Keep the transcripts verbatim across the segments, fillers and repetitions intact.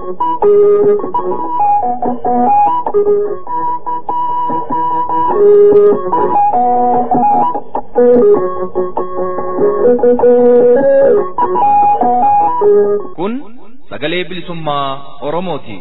Kun sagalee bilisummaa Oromooti.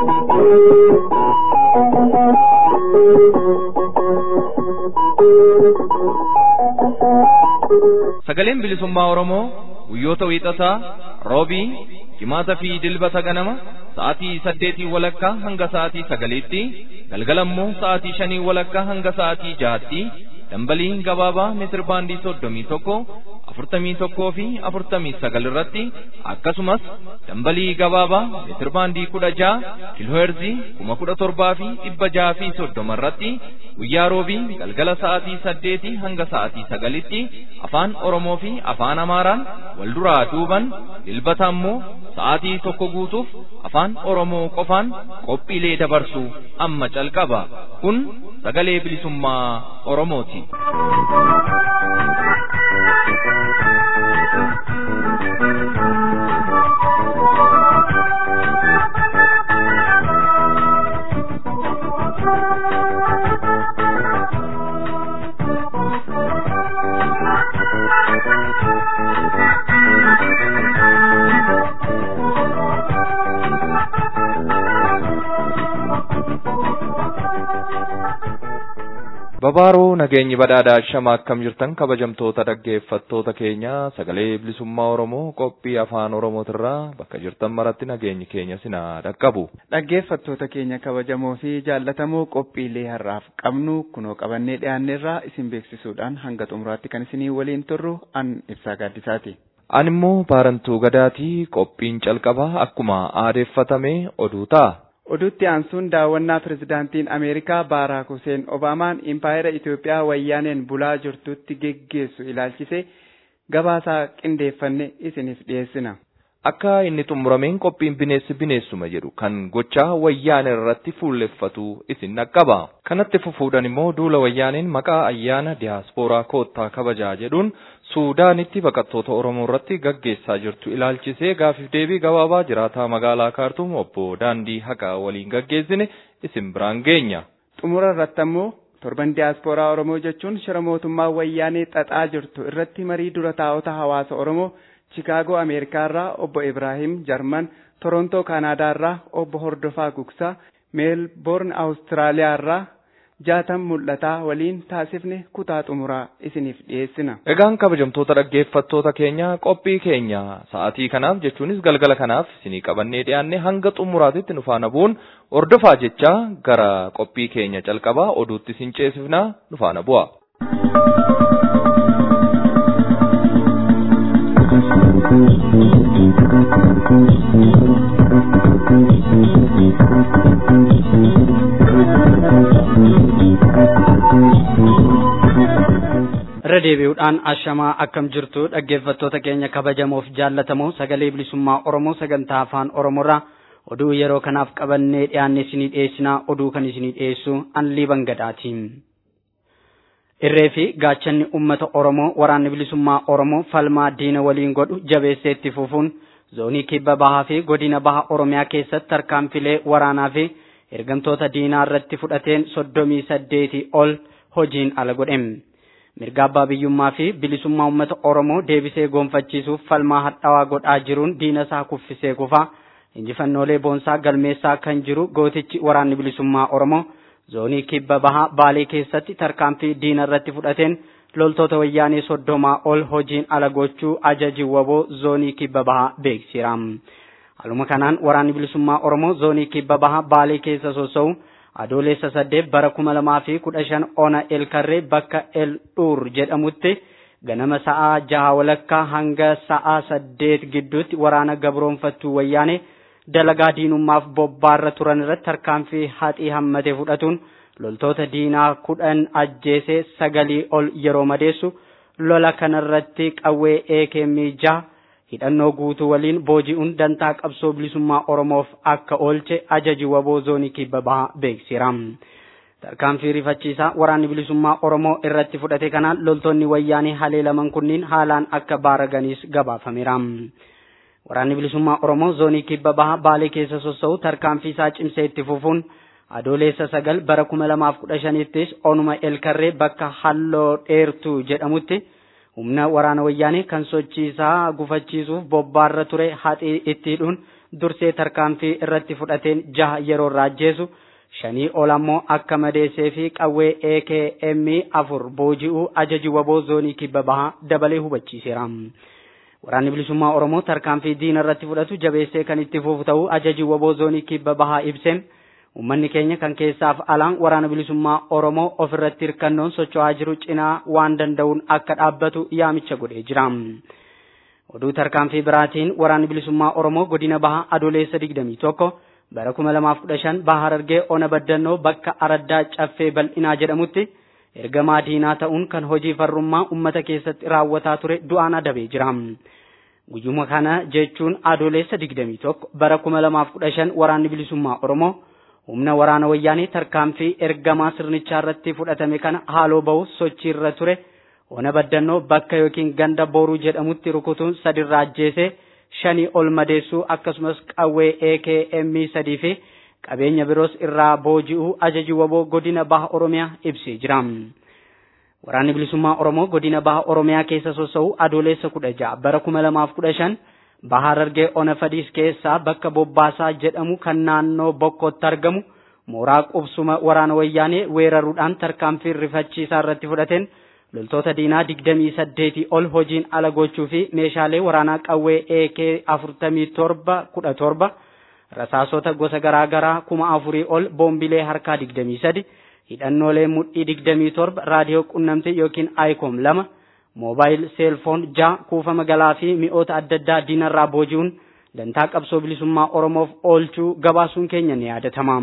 Sagaleen bilisummaa Oromoo guyyoota wiixataa, roobii, jimaataa fi dilbata ganama sa'aatii saddeetii walakkaa hanga sa'aatii sagaliitti, galgalammoo sa'aatii shanii walakkaa hanga sa'aatii jahaatti dambalii gabaabaa meetir baandii soddomii tokko, afurtamii tokkoo fi afurtamii sagal irratti akkasumas dambalii gabaabaa meetir baandii kudha jaha kiilooheerzii kuma kudha torbaa fi dhibba jaha fi soddoma irratti guyyaa roobii galgala sa'aatii saddeetii hanga sa'aatii sagalitti afaan Oromoo fi afaan Amaaraan wal duraa duuban, dilbata ammoo sa'aatii tokko guutuuf afaan Oromoo qofaan qophiilee dabarsu amma calqaba. Kun sagalee bilisummaa Oromooti. Babaaroo nageenyi badhaadhaa shama akkam jirtan kabajamtoota dhaggeeffattoota keenya sagalee bilisummaa Oromoo qophii afaan Oromootirraa bakka jirtan maratti nageenyi keenya sinaa dhaqqabu. Dhaggeeffattoota keenya kabajamoo fi jaallatamoo qophiilee har'aaf qabnu kunoo qabannee dhiyaanneerraa isin beeksisuudhaan hanga xumuraatti kan isinii waliin turru an Ibsaa Gaaddisaati. An immoo Baarantuu Gadaatii. Qophiin calqabaa akkuma aadeeffatame oduu ta'a. Oduutti aansuun daawwannaa pirezidaantiin Ameerikaa Baaraak Huseen Obaamaan impaayera Itoophiyaa wayyaaneen bulaa jirtutti geggeessu ilaalchise gabaasaa qindeeffanne isiniif dhiyeessina. Akka inni xumurameen qophiin bineessi bineessuma jedhu kan gochaa wayyaanee irratti fuulleffatu isin dhaqqaba. Kanatti fufuudhaan immoo duula wayyaaneen maqaa ayyaana diyaaspooraa koottaa kabajaa jedhuun Suudaanitti baqattoota Oromoo irratti gaggeessaa jirtu ilaalchisee gaafiif deebii gabaabaa jiraataa magaalaa Kaartuum obbo Daandii Haqaa waliin gaggeessine isin biraan geenya. Xumura irratti ammoo torban diyaaspooraa Oromoo jechuun shira mootummaa wayyaanee xaxaa jirtu irratti marii dura taa'ota hawaasa Oromoo Chicaagoo Ameerikaa irraa obbo Ibrahim Jarman, Torontoo Kaanaadaa irraa obbo Hordofaa Gugsaa, Meelboorn Awustiraaliyaa irraa Jaatam Mul'ataa waliin taasifne kutaa xumuraa isiniif dhiyeessina. Egaan kabajamtoota dhaggeeffattoota keenya qophii keenya sa'aatii kanaaf jechuunis galgala kanaaf isinii qabannee dhiyaanne hanga xumuraatitti nu faana bu'uun hordofaa jechaa gara qophii keenya calqabaa oduutti isin ceesifnaa nu faana bu'a. Irra deebi'uudhaan ashamaa akkam jirtu dhaggeeffattoota keenya kabajamoof jaallatamoo sagalee bilisummaa Oromoo sagantaa afaan Oromoorraa oduu yeroo kanaaf qabannee dhiyaanne isinii dhiyeessinaa. Oduu kan isinii dhiyeessu Anlii Bangadaati. Irree fi gaachanni uummata Oromoo waraanni bilisummaa Oromoo falmaa diina waliin godhu jabeessee itti fufuun zoonii kibba bahaa fi godina bahaa Oromiyaa keessatti tarkaanfilee waraanaa fi ergamtoota diinaa irratti fudhateen soddomii saddeetii ol hojiin ala godhe. Mirga abbaa biyyummaa fi bilisummaa uummata Oromoo deebisee goonfachiisuuf falmaa hadhaawaa godhaa jiruun diina isaa kuffisee kufaa injifannoolee boonsaa galmeessaa kan jiru gootichi waraanni bilisummaa Oromoo zoonii kibba bahaa Baalee keessatti tarkaanfii diina irratti fudhateen loltoota wayyaanee soddomaa ol hojiin ala gochuu ajaji waboo zoonii kibba bahaa beeksiseera. Haaluma kanaan waraanni bilisummaa Oromoo zoonii kibba bahaa Baalee keessa sosso'u adoolessa saddeet bara kuma lamaa fi kudha shan ona elkarree bakka el dhuur jedhamutti ganama sa'aa jaha walakkaa hanga sa'aa saddeet gidduutti waraana gabroonfattuu wayyaanee dalagaa diinummaaf bobbaarra turan irratti tarkaanfii haxii hammatee fudhatuun loltoota diinaa kudhan ajjeesee sagalii ol yeroo madeessu lola kanarratti qawwee eekemii jaha hidhannoo guutuu waliin booji'uun dantaa qabsoo bilisummaa Oromoof akka oolche ajaji waboo zoonii kibba bahaa beeksiseera. Tarkaanfii rifachiisaa waraanni bilisummaa Oromoo irratti fudhate kanaan loltoonni wayyaanee haleelaman kunniin haalaan akka baaraganis gabaafameera. Waraanni bilisummaa Oromoo zoonii kibba bahaa Baalee keessa sossa'u tarkaanfii isaa cimsee itti fufuun adoolessa sagal bara kuma lamaaf kudha shanittis onuma Elkarree bakka Halloo Dheertuu jedhamutti humna waraana wayyaanee kan sochiisaa gufachiisuuf bobbaarra ture haxii itti hidhuun dursee tarkaanfii irratti fudhateen jaha yeroo raajjeesu shanii ol ammoo akka madeessee fi qawwee A K M afur booji'uu ajaji waboo zoonii kibba bahaa dabalee hubachiiseera. Waraanni bilisummaa Oromoo tarkaanfii diina irratti fudhatu jabeessee kan itti fufu ta'uu ajaji waboo zoonii kibba bahaa ibseen ummanni keenya kan keessaaf alaan waraana bilisummaa Oromoo ofirratti hirkannoon socho'aa jiru cinaa waan danda'uun akka dhaabbatu yaamicha godhee jira. Oduu tarkaanfii biraatiin waraanni bilisummaa Oromoo godina bahaa adoolessa digdamii tokko bara kuma lamaaf kudha shan Bahaa Harargee ona baddannoo bakka Araddaa Caffee Bal'inaa jedhamutti ergamaa diinaa ta'uun kan hojii farrummaa ummata keessatti raawwataa ture du'aan adabee jira. Guyyuma kana jechuun adoolessa digdamii tokko bara kuma lamaaf kudha shan waraanni bilisummaa Oromoo humna waraana wayyaanee tarkaanfii ergamaa sirnichaa irratti fudhatame kana haaloo ba'uuf sochiirra ture ona baddannoo bakka yookiin ganda Booruu jedhamutti rukutuun sadirraa ajjeesee shanii ol madeessuu akkasumas qawwee A K M sadii fi qabeenya biroos irraa booji'uu ajaji waboo godina baha Oromiyaa ibsee jira. Waraanni bilisummaa Oromoo godina baha Oromiyaa keessa sossa'u adoolessa kudha ja'a bara kuma lamaaf kudha shan Bahaa Harargee ona Fadiis keessaa bakka Bobbaasaa jedhamu kan naannoo Bokkootti argamu mooraa qubsuma waraana wayyaanee weeraruudhaan tarkaanfii rifachiisaa irratti fudhateen loltoota diinaa digdamii saddeetii ol hojiin ala gochuu fi meeshaalee waraanaa qawwee A K afurtamii torba kudha torba rasaasota gosa garaa garaa kuma afurii ol boombilee harkaa digdamii sadi hidhannoolee mudhii digdamii torba raadiyoo qunnamtii yookiin Icom lama moobaayil seelfoon ja'a kuufama galaa fi mi'oota adda addaa diinarraa booji'uun dantaa qabsoo bilisummaa Oromoof oolchuu gabaasuun keenya ni yaadatama.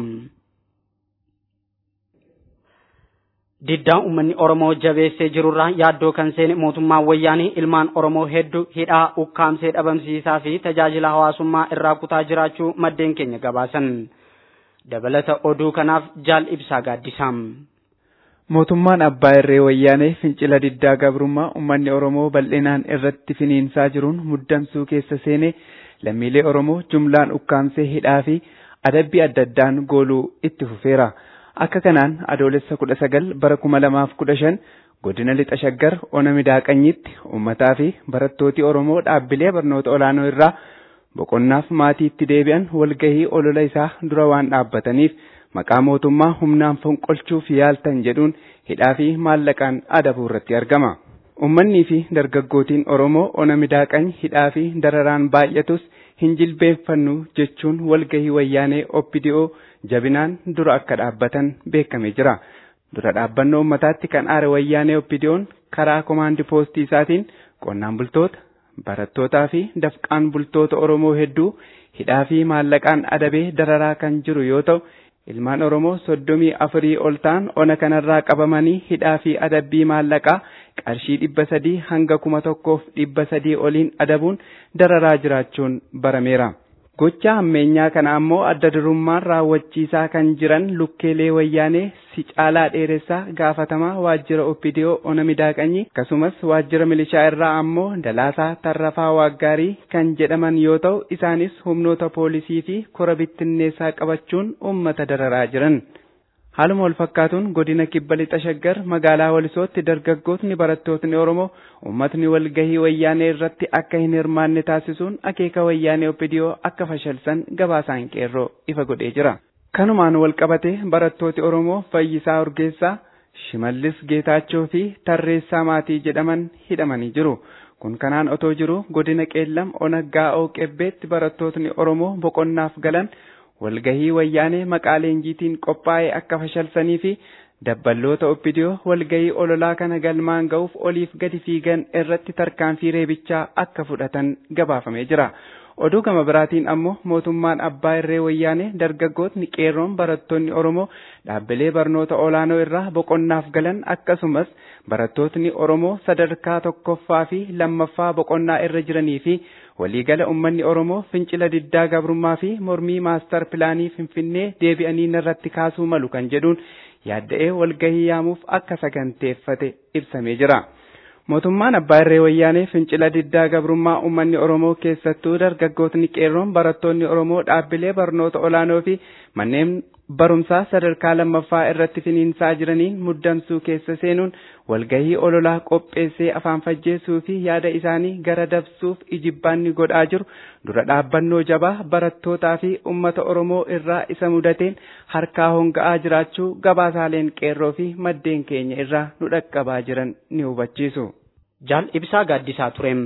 Diddaa uummanni Oromoo jabeessee jirurraa yaaddoo kan seene mootummaan wayyaanii ilmaan Oromoo hedduu hidhaa ukkaamsee dhabamsiisaa fi tajaajila hawaasummaa irraa kutaa jiraachuu maddeen keenya gabaasan. Dabalata oduu kanaaf Jaal Ibsaa Gaaddisaa. Mootummaan Abbaa Irree Wayyaanee fincila diddaa gabrummaa uummanni Oromoo bal'inaan irratti finiinsaa jiruun muddamsuu keessa seene lammiilee Oromoo jumlaan ukkaamsee hidhaa fi adabbii adda addaan gooluu itti fufeera. Akka kanaan adoolessa kudha sagal bara kuma lamaaf kudha shan godina lixa shaggar ona midaaqanyitti uummataa fi barattooti Oromoo dhaabbilee barnoota olaanoo irraa boqonnaaf maatii itti deebi'an walgahii olola isaa dura waan dhaabbataniif maqaa mootummaa humnaan fonqolchuuf yaaltan jedhuun hidhaa fi maallaqaan adabuu irratti argama. Ummannii fi dargaggootiin Oromoo ona midaaqany hidhaa fi dararaan baay'atus hin jilbeenfannu jechuun walgahii wayyaanee O P D O jabinaan dura akka dhaabbatan beekamee jira. Dura dhaabbannoo ummataatti kan aare wayyaanee O P D O'n karaa komaandi poostii isaatiin qonnaan bultoota, barattootaa fi dafqaan bultoota Oromoo hedduu hidhaa fi maallaqaan adabee dararaa kan jiru yoo ta'u, ilmaan Oromoo soddomii afurii ol ta'an ona kanarraa qabamanii hidhaa fi adabbii maallaqaa qarshii dhibba sadii hanga kuma tokkoof dhibba sadii oliin adabuun dararaa jiraachuun barameera. Gocha ammeenyaa kana ammoo adda durummaan raawwachiisaa kan jiran lukkeelee wayyaanee si caalaa dheeressaa gaafatamaa waajjira O P D O ona midaaqanyi akkasumas waajjira milishaa irraa ammoo dalaasaa tarrafaa waaggaarii kan jedhaman yoo ta'u isaanis humnoota poolisii fi kora bittinneessaa qabachuun uummata dararaa jiran. Haaluma wal fakkaatuun godina kibba lixa shaggar magaalaa Walisootti dargaggootni barattootni Oromoo uummatni walgahii wayyaanee irratti akka hin hirmaanne taasisuun akeeka wayyaanee O P D O akka fashalsan gabaasaan qeerroo ifa godhee jira. Kanumaan wal qabate barattooti Oromoo Fayyisaa Urgeessaa, Shimallis Geetaachoo fi Tarreessaa Maatii jedhaman hidhamanii jiru. Kun kanaan otoo jiru godina Qeellam ona Gaa'oo Qebbeetti barattootni Oromoo boqonnaaf galan walgahii wayyaanee maqaa leenjiitiin qophaa'e akka fashalsanii fi dabballoota O P D O walgahii ololaa kana galmaan ga'uuf oliif gadi fiigan irratti tarkaanfii reebichaa akka fudhatan gabaafamee jira. Oduu gama biraatiin ammoo mootummaan Abbaa Irree Wayyaanee dargaggootni qeerroon barattoonni Oromoo dhaabbilee barnoota olaanoo irraa boqonnaaf galan akkasumas barattootni Oromoo sadarkaa tokkoffaa fi lammaffaa boqonnaa irra jiranii fi waliigala ummanni Oromoo fincila diddaa gabrummaa fi mormii maastar pilaanii Finfinnee deebi'anii irratti kaasuu malu kan jedhuun yaadda'ee walgahii yaamuuf akka saganteeffate ibsamee jira. mootummaan abbaa irree wayyaanee fincila diddaa gabrummaa uummanni Oromoo keessattuu dargaggootni qeerroon barattoonni Oromoo dhaabbilee barnoota olaanoo fi manneen barumsaa sadarkaa lammaffaa irratti finiinsaa jiraniin muddamsuu keessa seenuun walgahii ololaa qopheessee afaan fajjeessuu fi yaada isaanii gara dabsuuf ijibbaanni godhaa jiru dura dhaabbannoo jabaa barattootaa fi uummata Oromoo irraa isa mudateen harkaa honga'aa jiraachuu gabaasaaleen qeerroo fi maddeen keenya irraa nu dhaqqabaa jiran ni hubachiisu. Jaal Ibsaa Gaaddisaa Tureem.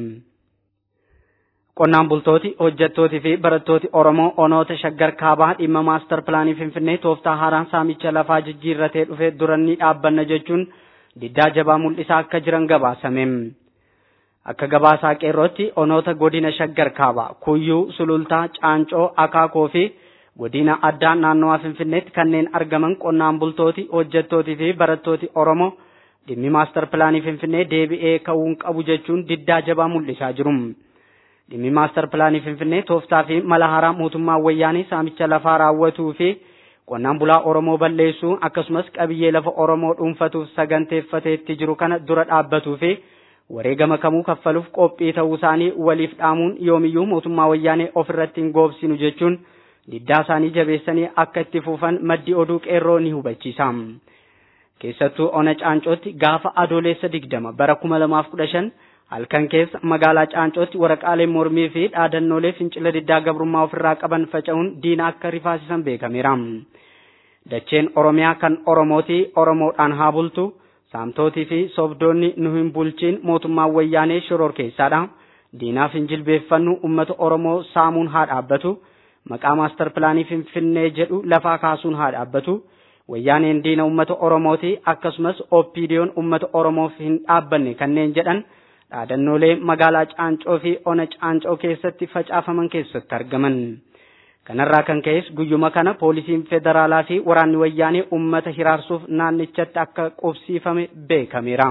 Qonnaan bultooti, hojjettootii fi barattooti Oromoo onoota shaggar kaabaa dhimma maastar pilaanii Finfinnee tooftaa haaraan saamicha lafaa jijjiirratee dhufe duranni dhaabbanna jechuun diddaa jabaa mul'isaa akka jiran gabaasame. Akka gabaasaa qeerrootti onoota godina shaggar kaabaa Kuyyuu, Sulultaa, Caancoo, Akaakoo fi godina addaa naannawaa Finfinneetti kanneen argaman qonnaan bultooti, hojjettootii fi barattooti Oromoo dhimmi maastar pilaanii Finfinnee deebi'ee ka'uun qabu jechuun diddaa jabaa mul'isaa jiru. Dhimmi maastar pilaanii Finfinnee tooftaa fi mala haaraa mootummaa wayyaanii saamicha lafaa raawwatuu fi qonnaan bulaa Oromoo balleessuu akkasumas qabiyyee lafa Oromoo dhuunfatuuf saganteeffateetti jiru kana dura dhaabbatuu fi wareegama kamuu kaffaluuf qophii ta'uu isaanii waliif dhaamuun yoomiyyuu mootummaa wayyaanii ofirratti hin goobsinu jechuun diddaa isaanii jabeessanii akka itti fufan maddi oduu qeerroo ni hubachiisa. Keessattuu ona Caancootti gaafa adoolessa digdama bara kuma lamaaf kudha shan halkan keessa magaalaa Caancootti waraqaalee mormii fi dhaadannoolee fincila diddaa gabrummaa ofirraa qaban faca'uun diina akka rifaasisan beekameera. Dacheen Oromiyaa kan Oromooti Oromoodhaan haa bultu, saamtootii fi sobdoonni nu hin bulchiin mootummaa wayyaanee shororkeessaadha. Diinaaf hin jilbeeffannu uummata Oromoo saamuun haa dhaabbatu. Maqaa maastar pilaanii Finfinnee jedhu lafaa kaasuun haa dhaabbatu. Wayyaaneen diina uummata Oromooti akkasumas O P D O'n uummata Oromoof hin dhaabbanne kanneen jedhan dhaadannoolee magaalaa Caancoo fi ona Caancoo keessatti facaafaman keessatti argaman. Kanarraa kan ka'es guyyuma kana poolisiin federaalaa fi waraanni wayyaanee uummata hiraarsuuf naannichatti akka qubsiifame beekameera.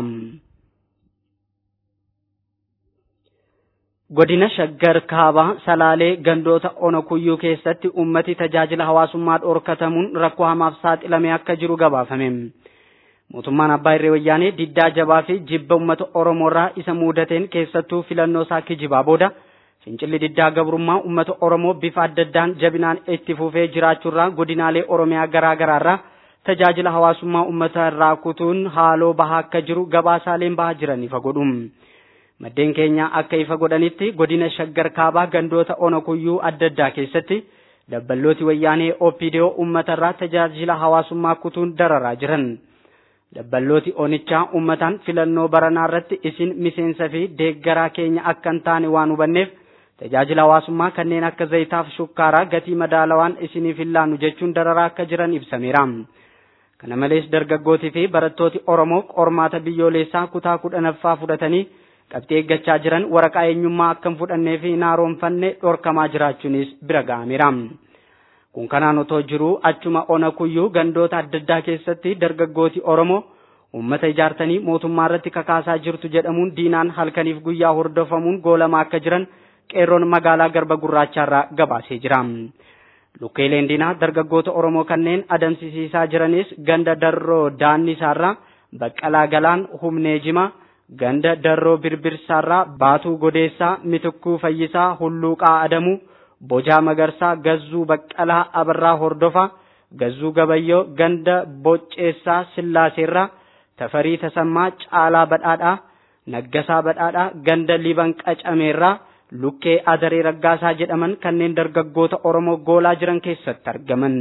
Godina Shaggar Kaabaa Salaalee gandoota ona Kuyyuu keessatti uummati tajaajila hawaasummaa dhorkatamuun rakkoo hamaaf saaxilamee akka jiru gabaafame. Mootummaan abbaa irree wayyaanee diddaa jabaa fi jibba uummata Oromoorraa isa muudateen keessattuu filannoo isaa kijibaa booda fincilli diddaa gabrummaa uummata Oromoo bifa adda addaan jabinaan itti fufee jiraachuurraa godinaalee Oromiyaa garaa garaarraa tajaajila hawaasummaa uummata irraa kutuun haaloo bahaa akka jiru gabaasaaleen bahaa jiran ifa godhu. Maddeen keenya akka ifa godhanitti godina Shaggar Kaabaa gandoota ona Kuyyuu adda addaa keessatti dabballooti wayyaanee O P D O uummata irraa tajaajila hawaasummaa kutuun dararaa jiran. Dabballooti onichaa uummataan filannoo baranaa irratti isin miseensa fi deeggaraa keenya akka hin taane waan hubanneef tajaajila hawaasummaa kanneen akka zayitaaf shukkaaraa gatii madaalawaan isiniif hin laannu jechuun dararaa akka jiran ibsameera. Kana malees dargaggootii fi barattooti Oromoo qormaata biyyoolessaa kutaa kudhanaffaa fudhatanii qabxii eeggachaa jiran waraqaa eenyummaa akka hin fudhannee fi hin haaromfanne dhorkamaa jiraachuunis bira ga'ameera. Kun kanaan otoo jiruu achuma ona Kuyyuu gandoota adda addaa keessatti dargaggooti Oromoo uummata ijaartanii mootummaa irratti kakaasaa jirtu jedhamuun diinaan halkaniif guyyaa hordofamuun goolamaa akka jiran qeerroon magaalaa Garba Gurraachaarraa gabaasee jira. Lukkeeleen diinaa dargaggoota Oromoo kanneen adamsisiisaa jiranis ganda Darroo Daannisaarraa Baqqalaa Galaan Humnee Jimaa ganda Darroo Birbirsaarraa Baatuu Godeessaa Mitukkuu Fayyisaa Hulluuqaa Adamuu Bojaa Magarsaa Gazzuu Baqqalaa Abarraa Hordofa Gazzuu Gabayyoo ganda Bocceessaa Sillaaseerraa Tafarii Tasammaa Caalaa Badhaadhaa Naggasaa Badhaadhaa ganda Liban Qacameerraa Lukkee Adaree Raggaasaa jedhaman kanneen dargaggoota Oromoo goolaa jiran keessatti argaman.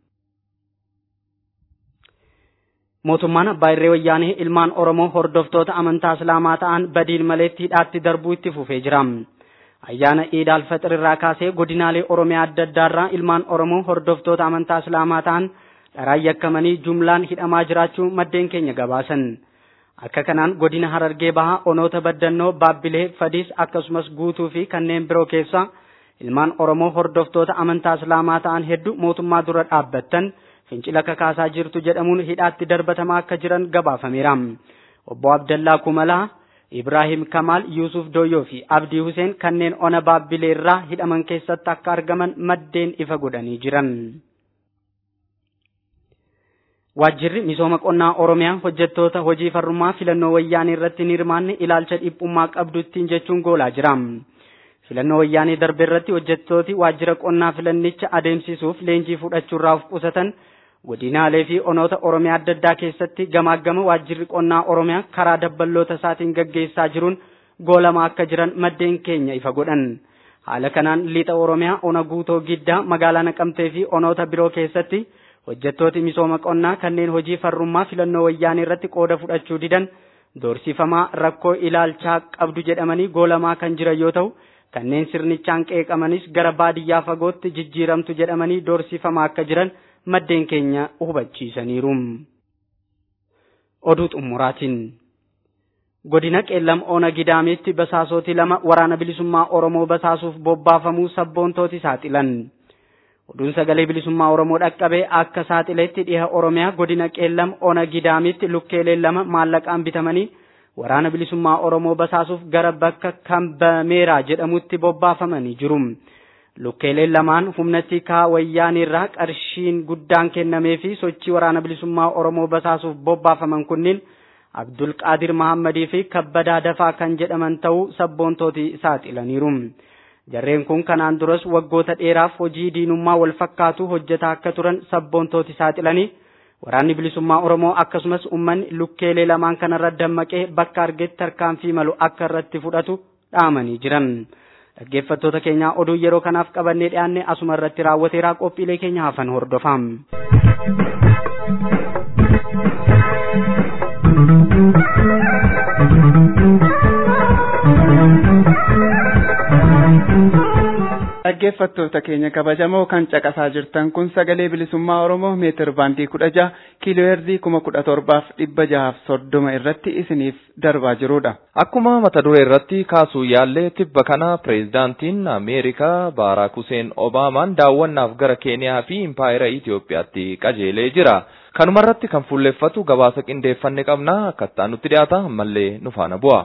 Mootummaan abbaa irree wayyaanee ilmaan Oromoo hordoftoota amantaa Islaamaa ta'an badiin maleetti hidhaatti darbuu itti fufee jira. Ayyaana Eid al-Fitr irraa kaasee godinaalee Oromiyaa adda addaarraa ilmaan Oromoo hordoftoota amantaa Islaamaa ta'an dharaan yakkamanii jumlaan hidhamaa jiraachuu maddeen keenya gabaasan. Akka kanaan godina Harargee Bahaa onoota Baddannoo Baabbilee Fadis akkasumas Guutuu fi kanneen biroo keessa ilmaan Oromoo hordoftoota amantaa Islaamaa ta'an hedduu mootummaa dura dhaabbattan fincila kakaasaa jirtu jedhamuun hidhaatti darbatamaa akka jiran gabaafameera. Obbo Abdallaa Kumalaa, Ibrahim Kamal, Yusuf Doyyoo fi Abdii Huseen kanneen ona Baabbilee irraa hidhaman keessatti akka argaman maddeen ifa godhanii jiran. Waajjirri misooma qonnaa Oromiyaa hojjettoota hojii farrummaa filannoo wayyaanee irratti hin hirmaanne ilaalcha dhiphummaa qabduttiin jechuun goolaa jira. Filannoo wayyaanee darbe irratti hojjettooti waajjira qonnaa filannicha adeemsisuuf leenjii fudhachuurraa of qusatan godinaalee fi onoota Oromiyaa adda addaa keessatti gamaagama waajjirri qonnaa Oromiyaa karaa dabballoota isaatiin gaggeessaa jiruun goolamaa akka jiran maddeen keenya ifa godhan. Haala kanaan lixa Oromiyaa ona guutoo giddaa magaalaa Naqamtee fi onoota biroo keessatti hojjettooti misooma qonnaa kanneen hojii farrummaa filannoo wayyaanee irratti qooda fudhachuu didan doorsifamaa rakkoo ilaalchaa qabdu jedhamanii goolamaa kan jiran yoo ta'u kanneen sirnichaan qeeqamanis gara baadiyyaa fagootti jijjiiramtu jedhamanii doorsifamaa akka jiran maddeen keenya hubachiisaniiru. Oduu xumuraatiin godina Qeellam Ona Gidaameetti basaasoti lama waraana bilisummaa Oromoo basaasuuf bobbaafamuu sabboontooti saaxilan. Oduun sagalee bilisummaa Oromoo dhaqqabee akka saaxileetti dhiha Oromiyaa godina Qeellam Ona Gidaameetti lukkeeleen lama maallaqaan bitamanii waraana bilisummaa Oromoo basaasuuf gara bakka Kambameeraa jedhamutti bobbaafamanii jiru. Lukkeeleen lamaan humnatti kaa wayyaanirraa qarshiin guddaan kennamee fi sochii waraana bilisummaa Oromoo basaasuuf bobbaafaman kunniin Abdul Qaadir Mahammadii fi Kabbadaa Dafaa kan jedhaman ta'uu sabboontooti saaxilaniiru. Jarreen kun kanaan duras waggoota dheeraaf hojii diinummaa wal fakkaatu hojjetaa akka turan sabboontooti saaxilanii waraanni bilisummaa Oromoo akkasumas uummanni lukkeelee lamaan kanarra dammaqee bakka argetti tarkaanfii malu akka irratti fudhatu dhaamanii jiran. Dhaggeeffattoota keenya oduu yeroo kanaaf qabannee dhiyaanne asuma irratti raawwateeraa qophiilee keenya hafan hordofaa. Dhaggeeffattoota keenya kabajamoo kan caqasaa jirtan kun sagalee bilisummaa Oromoo meetir baandii kudha jaha kiiloo heerzii kuma kudha torbaaf dhibba jahaaf soddoma irratti isiniif darbaa jirudha. Akkuma mata duree irratti kaasuu yaallee tibba kana pireezidaantiin Ameerikaa Baaraak Huseen Obaamaan daawwannaaf gara Keeniyaa fi Impaayera Itoophiyaatti qajeelee jira. Kanuma irratti kan fuulleffatu gabaasa qindeeffanne qabna akka nutti dhiyaata ammallee nu faana bu'a.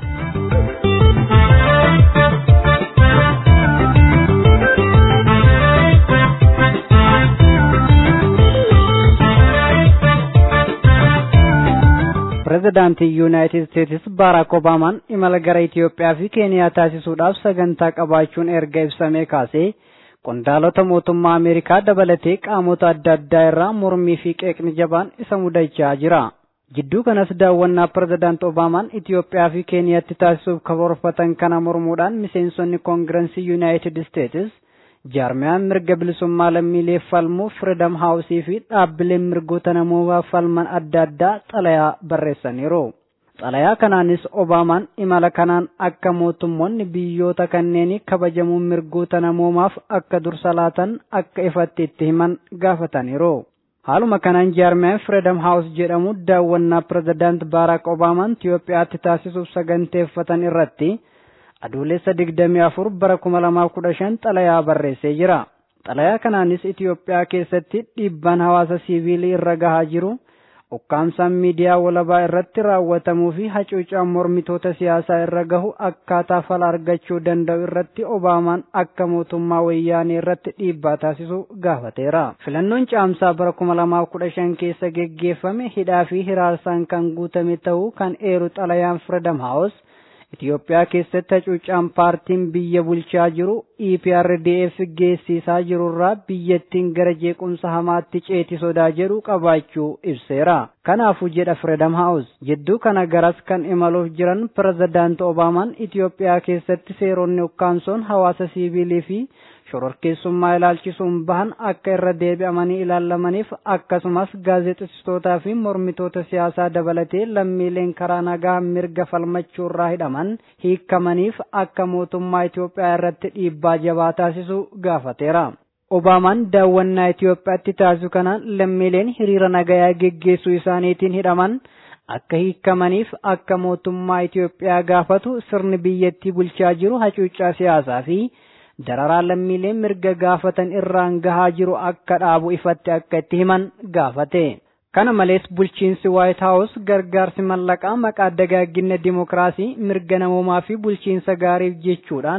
Pireezidaantii Yuunaayitid Isteetsi Baaraak Obaamaan imala gara Itoophiyaa fi Keeniyaa taasisuudhaaf sagantaa qabaachuun erga ibsamee kaasee qondaalota mootummaa Ameerikaa dabalatee qaamota adda addaa irraa mormii fi qeeqni jabaan isa mudachaa jira. Jidduu kanas daawwannaa pireezidaant Obaamaan Itoophiyaa fi Keeniyaatti taasisuuf karoorfatan kana mormuudhaan miseensonni koongirensii Yuunaayitid Isteetsi jaarmiyaan mirga bilisummaa lammiilee falmuu Freedom House fi dhaabbileen mirgoota namoomaa falman adda addaa xalayaa barreessaniiru. Xalayaa kanaanis Obaamaan imala kanaan akka mootummoonni biyyoota kanneenii kabajamuu mirgoota namoomaaf akka dursa laatan akka ifatti itti himan gaafataniiru. Haaluma kanaan jaarmiyaan Freedom House jedhamu daawwannaa pireezidaant Baaraak Obaamaan Itoophiyaatti taasisuuf saganteeffatan irratti adoolessa digdamii afur bara kuma lamaaf kudha shan xalayaa barreessee jira. Xalayaa kanaanis Itoophiyaa keessatti dhiibbaan hawaasa siiviilii irra gahaa jiru, ukkaamsaan miidiyaa walabaa irratti raawwatamuu fi hacuucaan mormitoota siyaasaa irra gahu akkaataa fala argachuu danda'u irratti Obaamaan akka mootummaa wayyaanee irratti dhiibbaa taasisu gaafateera. Filannoon caamsaa bara kuma lamaaf kudha shan keessa geggeeffame hidhaa fi hiraarsaan kan guutame ta'uu kan eeru xalayaan Freedom House Itoophiyaa keessatti hacuucaan paartiin biyya bulchaa jiru E P R D F geessisaa jirurraa biyyattiin gara jeequmsa hamaatti ceeti sodaa jedhu qabaachuu ibseera. Kanaafuu jedha Freedom House jidduu kana garas kan imaluuf jiran pireezidaant Obaamaan Itoophiyaa keessatti seeronni ukkaamsoon hawaasa siiviilii fi shororkeessummaa ilaalchisuun bahan akka irra deebi'amanii ilaallamaniif akkasumas gaazexeessitootaa fi mormitoota siyaasaa dabalatee lammiileen karaa nagaa mirga falmachuurraa hidhaman hiikamaniif akka mootummaa Itoophiyaa irratti dhiibbaa jabaa taasisu gaafateera. Obaamaan daawwannaa Itoophiyaatti taasisu kanaan lammiileen hiriira nagayaa geggeessuu isaaniitiin hidhaman akka hiikamaniif akka mootummaa Itoophiyaa gaafatu sirni biyyattii bulchaa jiru hacuuccaa siyaasaa fi dararaa lammiilee mirga gaafatan irraan gahaa jiru akka dhaabu ifatti akka itti himan gaafate. Kana malees bulchiinsi White House gargaarsi mallaqaa maqaa dagaagina dimokiraasii mirga namoomaa fi bulchiinsa gaariif jechuudhaan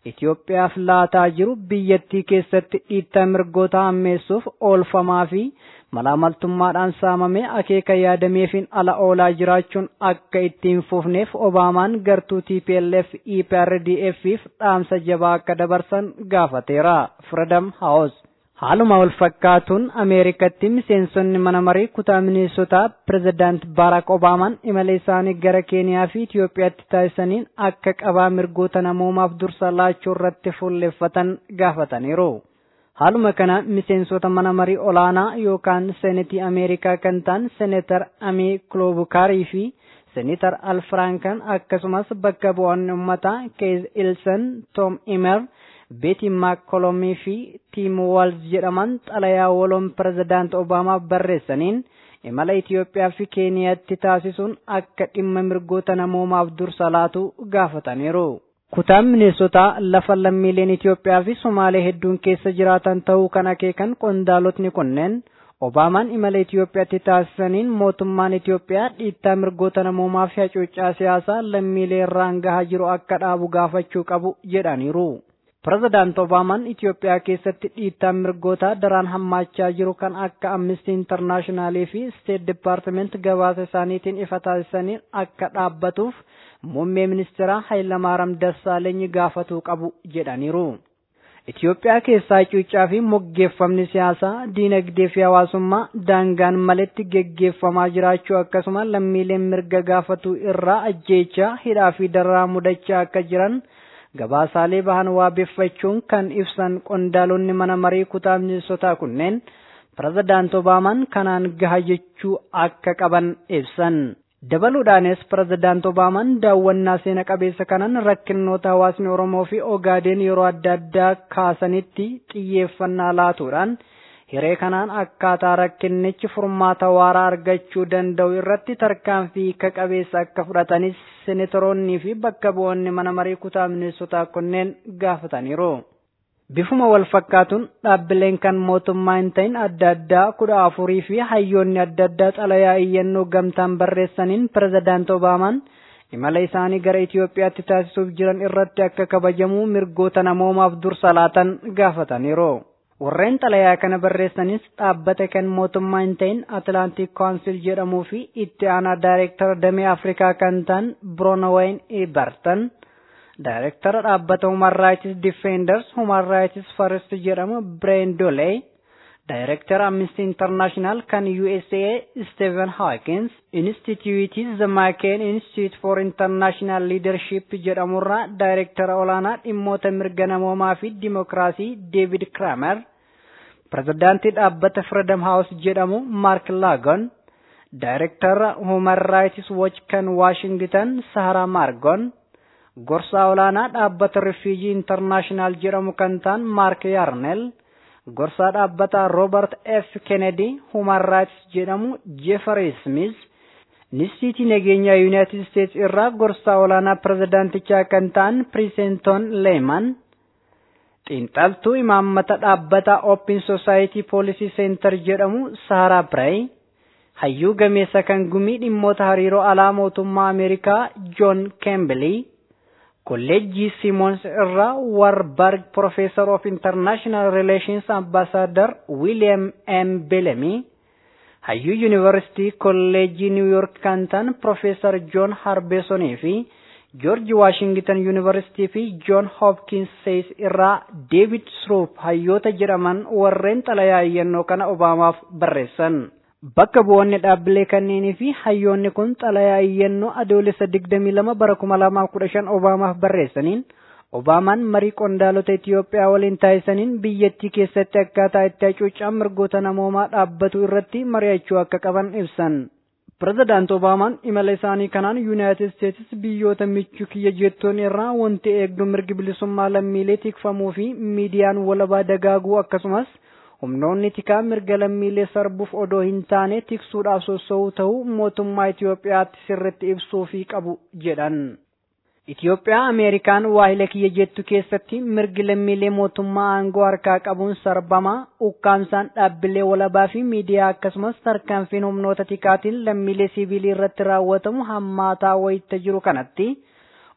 Itoophiyaaf laataa jiru biyyattii keessatti dhiittaa mirgoota hammeessuuf oolfamaa fi malaamaltummaadhaan saamamee akeeka yaadameefin ala oolaa jiraachuun akka ittiin fufneef Obaamaan gartuu T P L F E P R D F f dhaamsa jabaa akka dabarsan gaafateera. Freedom House haaluma wal fakkaatuun Ameerikatti miseensonni mana marii kutaa Minnesotaa pirezidaant Barack Obaamaan imala isaanii gara Keeniyaa fi Itoophiyaatti taasisaniin akka qabaa mirgoota namoomaaf dursa laachuu irratti fuulleffatan gaafataniiru. Haaluma kana miseensota mana marii olaanaa yookaan Senetii Ameerikaa kan ta'an Senator Amy Klobuchar fi Senator Al Franken akkasumas bakka bu'oonni uummataa Keith Ellison, Tom Emmer, Betty McCollum fi Tim Walz jedhaman xalayaa waloon pirezidaant Obaamaa barreessaniin imala Itoophiyaa fi Keeniyaatti taasisuun akka dhimma mirgoota namoomaaf dursa laatu gaafataniiru. Kutaan Minnesotaa lafa lammiileen Itoophiyaa fi Somaalee hedduun keessa jiraatan ta'uu kan akeekan qondaalotni kunneen Obaamaan imala Itoophiyaatti taasisaniin mootummaan Itoophiyaa dhiittaa mirgoota namoomaa fi hacuuccaa siyaasaa lammiilee irraan gahaa jiru akka dhaabu gaafachuu qabu jedhaniiru. Pirezidaant Obaamaan Itoophiyaa keessatti dhiittaa mirgoota daraan hammaachaa jiru kan akka Amnesty International fi State Department gabaasa isaaniitiin ifa taasisaniin akka dhaabbatuuf muummee ministeera Hayilamaariyaam Dassaaleny gaafatuu qabu jedhaniiru. Itoophiyaa keessaa hacuuccaa fi moggeeffamni siyaasaa, diinagdee fi hawaasummaa daangaan maletti geggeeffamaa jiraachuu akkasuma lammiileen mirga gaafatuu irraa ajjeechaa, hidhaa fi dararaa mudachaa akka jiran gabaasaalee bahan waabeffachuun kan ibsan qondaalonni mana marii kutaa Minnesotaa kunneen pirezidaant Obaamaan kanaan gaha jechuu akka qaban ibsan. Dabaluudhaanis pirezidaant Obaamaan daawwannaa seena qabeessa kanaan rakkinoota hawaasni Oromoo fi Ogaadeen yeroo adda addaa kaasanitti xiyyeeffannaa laatuudhaan hiree kanaan akkaataa rakkinnichi furmaata waaraa argachuu danda'u irratti tarkaanfii hiika qabeessa akka fudhatanis senatoroonnii fi bakka bu'oonni mana marii kutaa Minnesotaa kunneen gaafataniiru. Bifuma wal fakkaatuun dhaabbileen kan mootummaa hin ta'in adda addaa kudha afurii fi hayyoonni adda addaa xalayaa iyyannoo gamtaan barreessaniin pirezidaant Obaamaan imala isaanii gara Itoophiyaatti taasisuuf jiran irratti akka kabajamuu mirgoota namoomaaf dursa laatan gaafataniiru. Warreen xalayaa kana barreessanis dhaabbata kan mootummaa hin ta'in Atlantic Council jedhamuu fi itti aanaa daayireektara damee Afrikaa kan ta'an Bronwyn Eberton, daayireektara dhaabbata Human Rights Defenders Human Rights First jedhamu Brian Doley, daayireektara Amnesty International kan U S A Stephen Hawkins, Institute The McCain Institute for International Leadership jedhamurraa daayireektara olaanaa dhimmoota mirga namoomaa fi dimokiraasii David Kramer, pirezidaantii dhaabbata Freedom House jedhamu Mark Lagon, daayireektara Human Rights Watch kan Washington Sahara Margon, gorsaa olaanaa dhaabbata Refugee International jedhamu kan ta'an Mark Yarnell, gorsaa dhaabbata Robert F Kennedy Human Rights jedhamu Jeffrey Smith, Nistiitii nageenyaa United States irraa gorsaa olaanaa pirezidaantichaa kan ta'an Princeton Lehman, xiinxaltuu imaammata dhaabbata Open Society Policy Center jedhamu Sarah Bray, hayyuu gameessa kan gumii dhimmoota hariiroo alaa mootummaa Ameerikaa John Campbell, kolleejjii Simmons irraa Warburg Professor of International Relations Ambassador William M. Bellamy, hayyuu University kolleejjii New York kan ta'an Professor John Harbesonii fi George Washington University fi John Hopkins Seys irraa David Sroop hayyoota jedhaman warreen xalayaa iyyannoo kana Obaamaaf barreessan. Bakka bu'oonni dhaabbilee kanneenii fi hayyoonni kun xalayaa iyyannoo adoolessa digdamii lama bara kuma lamaaf kudha shan Obaamaaf barreessaniin Obaamaan marii qondaalota Itoophiyaa waliin taasisaniin biyyattii keessatti akkaataa itti hacuuccaan mirgoota namoomaa dhaabbatu irratti mari'achuu akka qaban ibsan. Pirezidaant Obaamaan imala isaanii kanaan United States biyyoota michuu kiyya jettoon irraa wanti eegdu mirgi bilisummaa lammiilee tikfamuu fi miidiyaan walabaa dagaaguu akkasumas humnoonni tikaa mirga lammiilee sarbuuf odoo hin taane tiksuudhaaf sossoo'uu ta'uu mootummaa Itoophiyaatti sirriitti ibsuu fi qabu jedhan. Itoophiyaa Ameerikaan waahila kiyya jettu keessatti mirgi lammiilee mootummaa aangoo harkaa qabuun sarbamaa ukkaamsaan dhaabbilee walabaa fi miidiyaa akkasumas tarkaanfiin humnoota tikaatiin lammiilee siviilii irratti raawwatamu hammaataa wayita jiru kanatti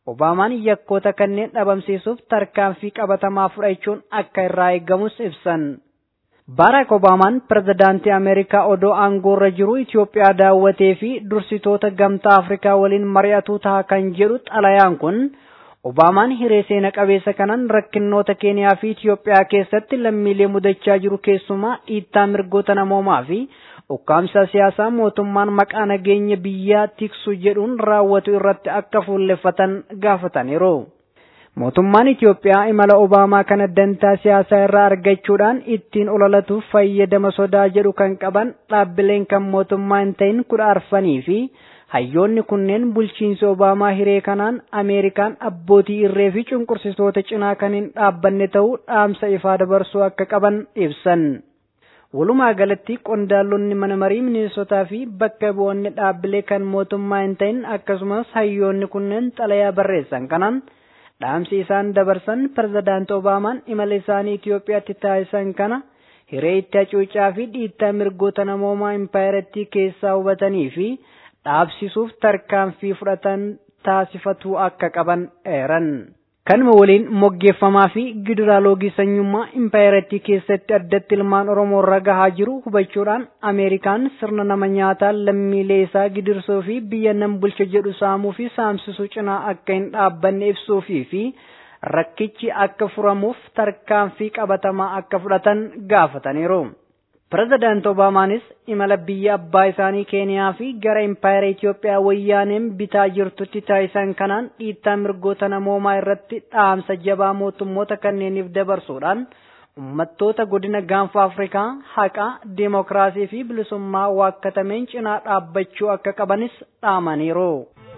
Obaamaan yakkoota kanneen dhabamsiisuuf tarkaanfii qabatamaa fudhachuun akka irraa eeggamus ibsan. Barack Obaamaan pirezidaantii Ameerikaa odoo aangoorra jiru Itoophiyaa daawwatee fi dursitoota gamtaa Afrikaa waliin mari'atu ta'a kan jedhu xalayaan kun Obaamaan hiree seena qabeessa kanaan rakkinnoota Keeniyaa fi Itoophiyaa keessatti lammiilee mudachaa jiru keessumaa dhiittaa mirgoota namoomaa fi ukkaamsa siyaasaa mootummaan maqaa nageenya biyyaa tiksu jedhuun raawwatu irratti akka fuulleffatan gaafataniiru. Mootummaan Itoophiyaa imala Obaamaa kana dantaa siyaasaa irraa argachuudhaan ittiin ololatuuf fayyadama sodaa jedhu kan qaban dhaabbileen kan mootummaa hin ta'in kudha arfanii fi hayyoonni kunneen bulchiinsa Obaamaa hiree kanaan Ameerikaan abbootii irree fi cunqursitoota cinaa kan hin dhaabbanne ta'uu dhaamsa ifaa dabarsuu akka qaban ibsan. Walumaa galatti qondaalonni mana marii minisootaa fi bakka bu'oonni dhaabbilee kan mootummaa hin ta'in akkasumas hayyoonni kunneen xalayaa barreessan kanaan dhaamsi isaan dabarsan pirezidaanti Obaamaan imala isaanii Itoophiyaatti taasisan kana hiree itti hacuucaa fi dhiittaa mirgoota namoomaa impaayerettii keessaa hubatanii fi dhaabsisuuf tarkaanfii fudhatan taasifatuu akka qaban eeran. Kanuma waliin moggeeffamaa fi gidiraa loogii sanyummaa impaayerettii keessatti addatti ilmaan Oromoo irra gahaa jiru hubachuudhaan Ameerikaan sirna nama nyaataa lammiilee isaa gidirsuu fi biyya nan bulcha jedhu saamuu fi saamsisuu cinaa akka hin dhaabbanne ibsuufii fi rakkichi akka furamuuf tarkaanfii qabatamaa akka fudhatan gaafataniiru. Pirezidaanti Obaamaanis imala biyya abbaa isaanii Keeniyaa fi gara impaayera Itoophiyaa wayyaaneen bitaa jirtutti taasisan kanaan dhiittaa mirgoota namoomaa irratti dhaamsa jabaa mootummoota kanneeniif dabarsuudhaan ummattoota godina gaanfa Afrikaa haqa, dimokiraasii fi bilisummaa waakkatameen cinaa dhaabbachuu akka qabanis dhaamaniiru.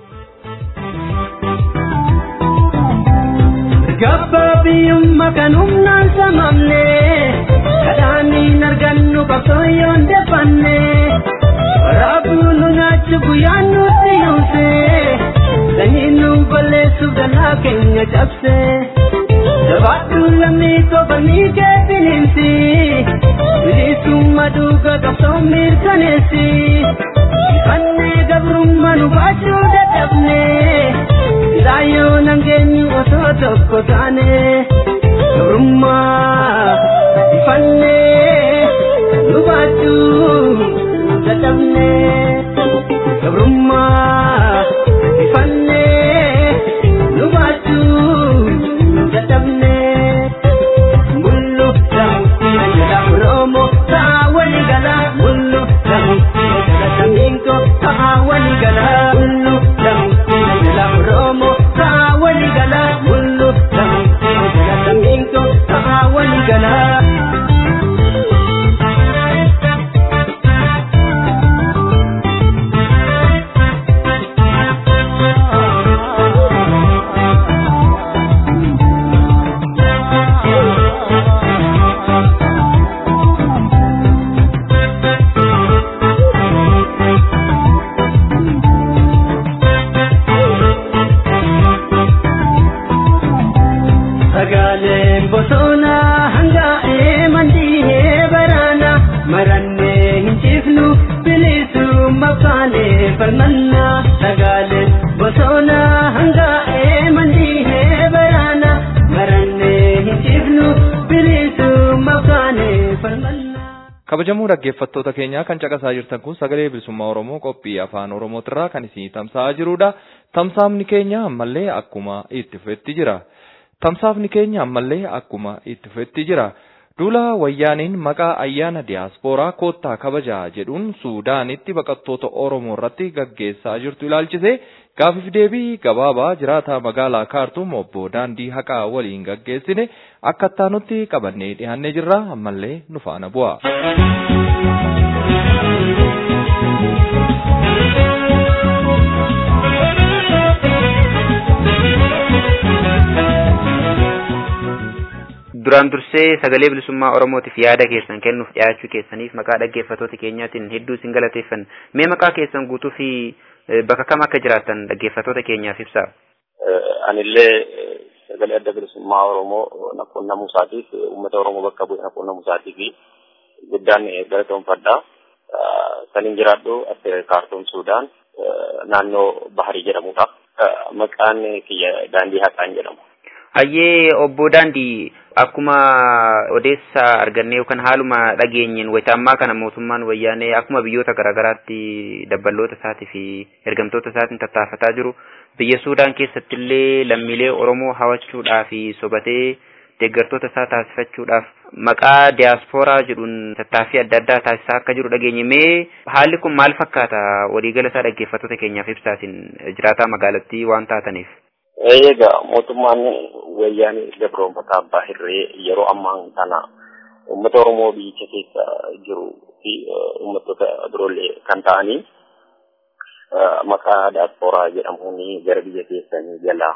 Gabbabiyumma kanumnaan samamne kadhaaniin argannu qabsooyoon defanne waraabulu naachu guyyaan nutti yoomse sanyiin nu balleessuuf danaa keenya cabse jabaadhu lammii toofanii kee bineensi bilisummaa dhuga qabsoon mirkaneessi ifannee gabrummaa nu baachuu dadhabne Dayo nangeni oso tokko taane gabrummaa ifanne nubaatu dadhabne gabrummaa ifanne nubaatu dadhabne mullu dhamutti jala Oromo taa wali gala mullu dhamutti jala Saminko taa wali gala mullu dhamutti jala Oromo waligala mullu dhamutti jala Saminko taa waligala. Kabajamoo dhaggeeffattoota keenyaa kan caqasaa jirtan kun sagalee bilisummaa Oromoo qophii afaan Oromootirraa kan isin tamsa'aa jirudha. Tamsaafni keenya ammallee akkuma itti fufetti jira. Tamsaafni keenya ammallee akkuma itti fufetti jira. Duula wayyaaniin maqaa ayyaana diyaaspooraa koottaa kabajaa jedhuun Suudaanitti baqattoota Oromoo irratti gaggeessaa jirtu ilaalchise gaafiif deebii gabaabaa jiraataa magaalaa Kaartuum obbo Daandii Haqaa waliin gaggeessine akka taanutti qabannee dhiyaannee jirra. Ammallee nu faana bu'a. Duraan dursee sagalee bilisummaa Oromootiif yaada keessan kennuuf dhiyaachuu keessaniif maqaa dhaggeeffattoota keenyaatiin hedduu isin galateeffanna. Mee maqaa keessan guutuu fi bakka kam akka jiraattan dhaggeeffattoota keenyaaf ibsaa. Anillee sagalee adda bilisummaa Oromoo naquunnamuu isaatiif uummata Oromoo bakka bu'e naquunnamuu isaatiif guddaan galatoomfadha. Saniin jiraadhu as Kaartuum Suudaan naannoo Baharii jedhamudha. maqaan kiyya Daandii Haqaan jedhamu. Hayyee obbo Daandii akkuma odeessa argannee yookaan haaluma dhageenyeen wayita ammaa kana mootummaan wayyaanee akkuma biyyoota garaagaraatti dabballoota isaatii fi ergamtoota isaatiin tattaafataa jiru biyya Suudaan keessatti illee lammiilee Oromoo hawachuudhaa fi sobatee deeggartoota isaa taasifachuudhaaf maqaa diyaaspooraa jedhuun tattaaffii adda addaa taasisaa akka jiru dhageenye. Mee haalli kun maal fakkaata waliigala isaa dhaggeeffattoota keenyaaf ibsaatiin jiraataa magaalattii waan taataniif? Eegaa mootummaan wayyaanee gabroonfataa abbaa hirree yeroo ammaan kana uummata Oromoo biyya keessa jiru fi uummattoota biroollee kan ta'anii maqaa diyaaspooraa jedhamuun gara biyya keessanii jala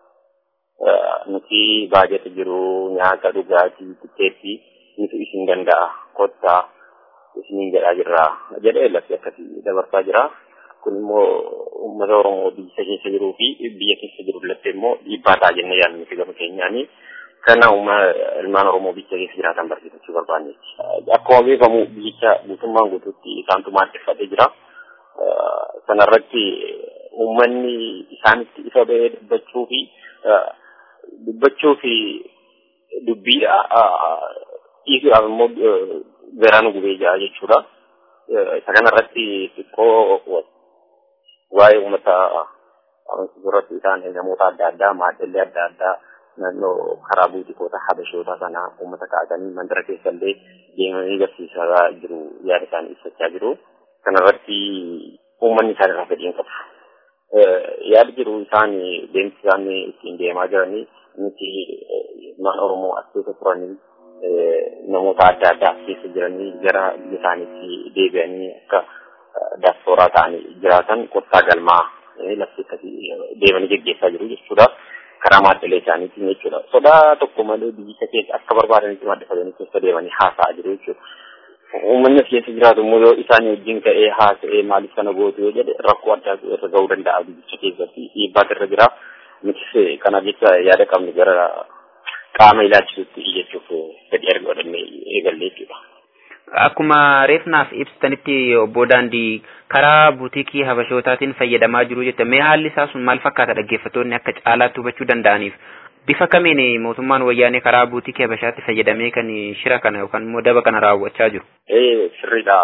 nuti baajata jiru nyaata dhugaatii tikeetii nuti isin danda'a kottaa isiniin jedhaa jirra jedhee lafti akkasii dabarsaa jira. Kun immoo uummata Oromoo biyya keessa jiruu fi biyya keessa jiru lattee immoo dhiibbaa ta'a jennee yaadnu nuti gama keenyaanii kana ilmaan Oromoo biyya keessa jiraatan barsiifachuu barbaanne. Akkuma beekamu biyyicha guutummaan guutuutti isaantu maaddeeffatee jira. Sanarratti uummanni isaanitti ifa ba'ee dubbachuu fi dubbachuu fi dubbiidha dhiisuudhaaf immoo garaanu gubee jira jechuudha. Isa kanarratti xiqqoo waa'ee uummata amansiisorratti isaan namoota adda addaa maaddelee adda addaa naannoo karaa buutikoota habashoota sana uummata kaa'atanii mandara keessa illee deemanii barsiisaa jiru yaada isaanii ibsachaa jiru. Kanarratti uummanni isaan irraa fedhiin qabu. Yaada jiru isaan deemsi isaan ittiin deemaa jiranii nuti ilmaan Oromoo as keessa turanii namoota adda addaa as keessa jiranii gara biyya isaaniitti deebi'anii akka diyaaspooraa ta'anii jiraatan kottaa galmaa lafti akkasii deemanii geggeessaa jiru jechuudha. Karaa maaddelee isaaniitiin jechuudha. Sodaa tokko malee biyyicha keessa akka barbaadanitti maaddefatanii keessa deemanii haasa'aa jiru jechuudha. Uummanni as keessa jiraatu immoo yoo isaanii wajjin ka'ee haasa'ee maaliif kana gootu yoo jedhe rakkoo addaa irra ga'uu danda'a biyyicha keessatti dhiibbaatu irra jira. Nutis kana jecha yaada qabnu gara qaama ilaalchisutti jechuuf fedhii erga godhannee eegallee jechuudha. Akkuma reefnaaf ibsitanitti obbo Daandii karaa buutikii habashootaatiin fayyadamaa jiru jette mee haalli isaa sun maal fakkaata dhaggeeffattoonni akka caalaatti hubachuu danda'aniif bifa kamiin mootummaan wayyaanee karaa buutikii habashaatti fayyadamee kan shira kana yookaan immoo daba kana raawwachaa jiru? Ee sirriidha.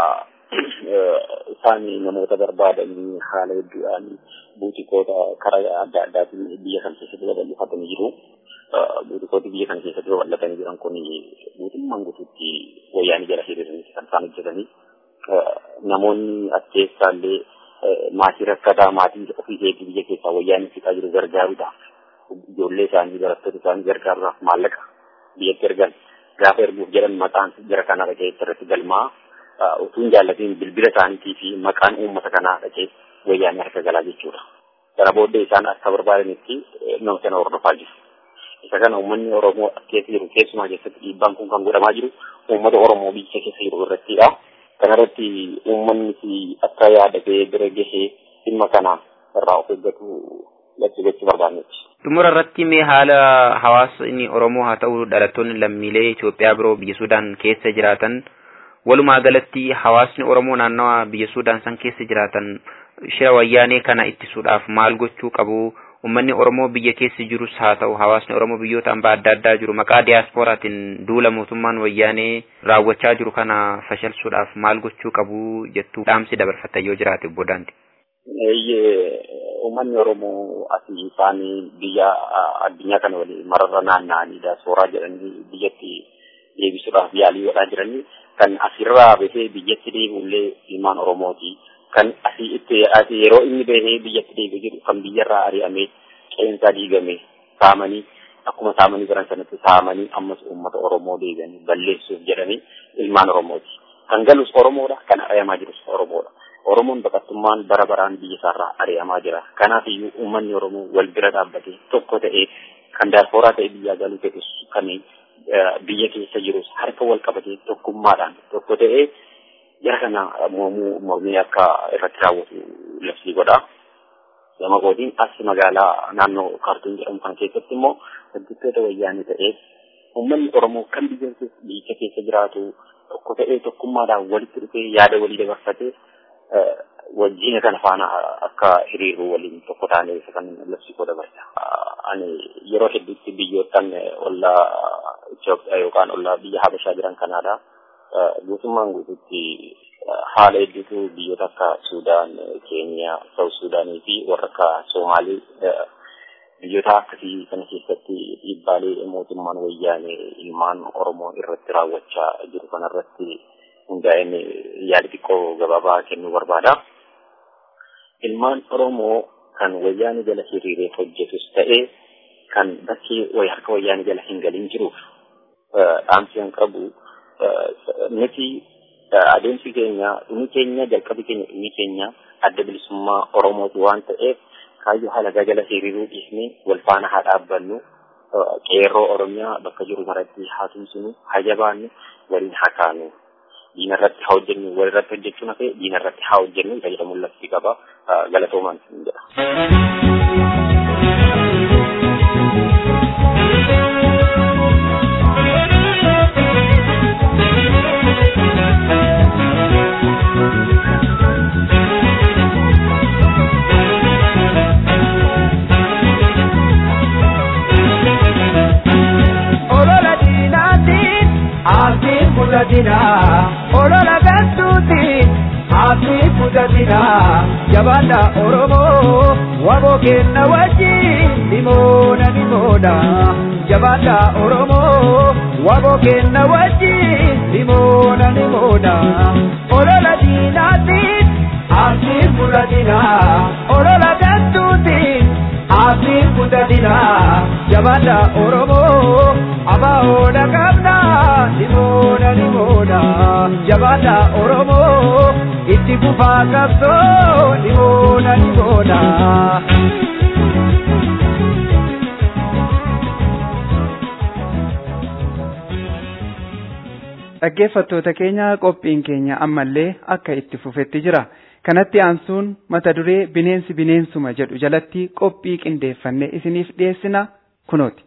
Isaan namoota barbaadanii haala hedduudhaan buutikoota karaa adda addaatiin biyya kana keessatti babal'ifatanii jiru. Buutikooti biyya kana keessatti babal'atanii jiran kun mootummaan guutuutti wayyaanii jala hiriiranii kan isaan hojjetanii namoonni as keessaallee maatii rakkataa maatii ofii hedduu biyya keessaa wayyaanii fixaa jiru gargaaruudhaaf ijoollee isaanii barattoota isaanii gargaaruudhaaf maallaqa biyyatti ergan gaafa erguuf jedhan maqaan jara kanaa dhaqee irratti galmaa utuu hin jaallatiin bilbila isaaniitii fi maqaan uummata kanaa dhaqee wayyaanii harka galaa jechuudha. Kana booddee isaan akka barbaadanitti nama sana hordofaa jiru. Isa kana uummanni Oromoo keessa jiru keessumaa keessatti dhiibbaan kun kan godhamaa jiru uummata Oromoo biyya keessa jiru irrattidha. Kanarratti uummanni akka yaadatee bira gahee dhimma kana irraa of eeggatu latti gochuu barbaannetti. Dhumura irratti mee haala hawaasni Oromoo haa ta'u dhalattoonni lammiilee Itoophiyaa biroo biyya Suudaan keessa jiraatan walumaa galatti hawaasni Oromoo naannawa biyya Suudaan san keessa jiraatan shira wayyaanee kana ittisuudhaaf maal gochuu qabu? Uummanni Oromoo biyya keessa jirus haa ta'u hawaasni Oromoo biyyoota hambaa adda addaa jiru maqaa diyaasporaatiin duula mootummaan wayyaanee raawwachaa jiru kana fashalsuudhaaf maal gochuu qabu jettu dhaamsi dabarfattan yoo jiraate obbo Daandii? Uummanni Oromoo asii isaanii biyya addunyaa kana waliin mararra naanna'anii diyaasporaa jedhanii biyyatti deebisuudhaaf yaalii godhaa jiranii kan asirraa bahee biyyatti deebi'ullee ilmaan Oromooti. Kan asii itti asii yeroo inni bahee biyyatti deebi'u jiru kan biyyarraa ari'amee qeensaa diigame saamanii akkuma saamanii jiran sanatti saamanii ammas uummata Oromoo deebi'anii balleessuuf jedhanii ilmaan Oromooti. Kan galus Oromoodha, kan ari'amaa jirus Oromoodha. Oromoon baqattummaan bara baraan biyya isaarraa ari'amaa jira. Kanaaf iyyuu uummanni Oromoo wal bira dhaabbatee tokko ta'ee kan diyaasporaa ta'ee biyyaa galuu ta'es kan biyya keessa jirus harka wal qabatee tokkummaadhaan tokko ta'ee jara kana mormii akka irratti raawwatu labsii godha. Gama gootiin as magaalaa naannoo Kaartuum jedhamu kan keessatti immoo hojjettoota wayyaanii ta'ee uummanni Oromoo kan biyya keessa jiraatu tokko ta'ee tokkummaadhaan walitti dhufee yaada walii dabarfatee wajjin kan faana akka hiriiruu waliin tokko taanee isa kan labsii dabarsa. Ani yeroo hedduutti biyyoottan ollaa Itoophiyaa yookaan ollaa biyya Habashaa jiran kanaadha. Guutummaan guutuutti haala hedduutu biyyoota akka Suudaan, Keeniyaa, Saawus Suudaanii fi warra akka Soomaalii biyyoota akkasii kana keessatti dhiibbaalee mootummaan wayyaanee ilmaan Oromoo irratti raawwachaa jiru kanarratti hundaa'een yaada xiqqoo gabaabaa kennuu barbaada. Ilmaan Oromoo kan wayyaanee jala hiriiree hojjetus ta'ee kan bakki harka wayyaanee jala hin galin jiruuf dhaamsi qabu nuti adeemsi keenya dhumi keenya jalqabi keenya dhumi keenya adda bilisummaa Oromooti waan ta'eef kaayyoo halagaa jala hiriiruu dhiisnee wal faana haa dhaabbannu qeerroo Oromiyaa bakka jiru maratti haa tumsinu haa jabaannu waliin haa kaanu. Diina irratti haa hojjennu walirratti hojjechuun hafee diina irratti haa hojjennu fayyadamuun labsii qaba galatoomaan sin jedha. Pudadina, olola gantuti, afi pudadina, jabanda Oromo, wabo kenna waji, limona limona, jabanda Oromo, wabo kenna waji, limona limona, olola dinati, afi pudadina, olola gantuti, afi pudadina, jabanda Oromo, abaoda kabna, limona limona, jabanda Oromo, itti kufa kabso, limona limona. Dhaggeeffattoota keenya qophiin keenya ammallee akka itti fufetti jira. Kanatti aansuun mata duree bineensi bineensuma jedhu jalatti qophii qindeeffannee isiniif dhiyeessina kunooti.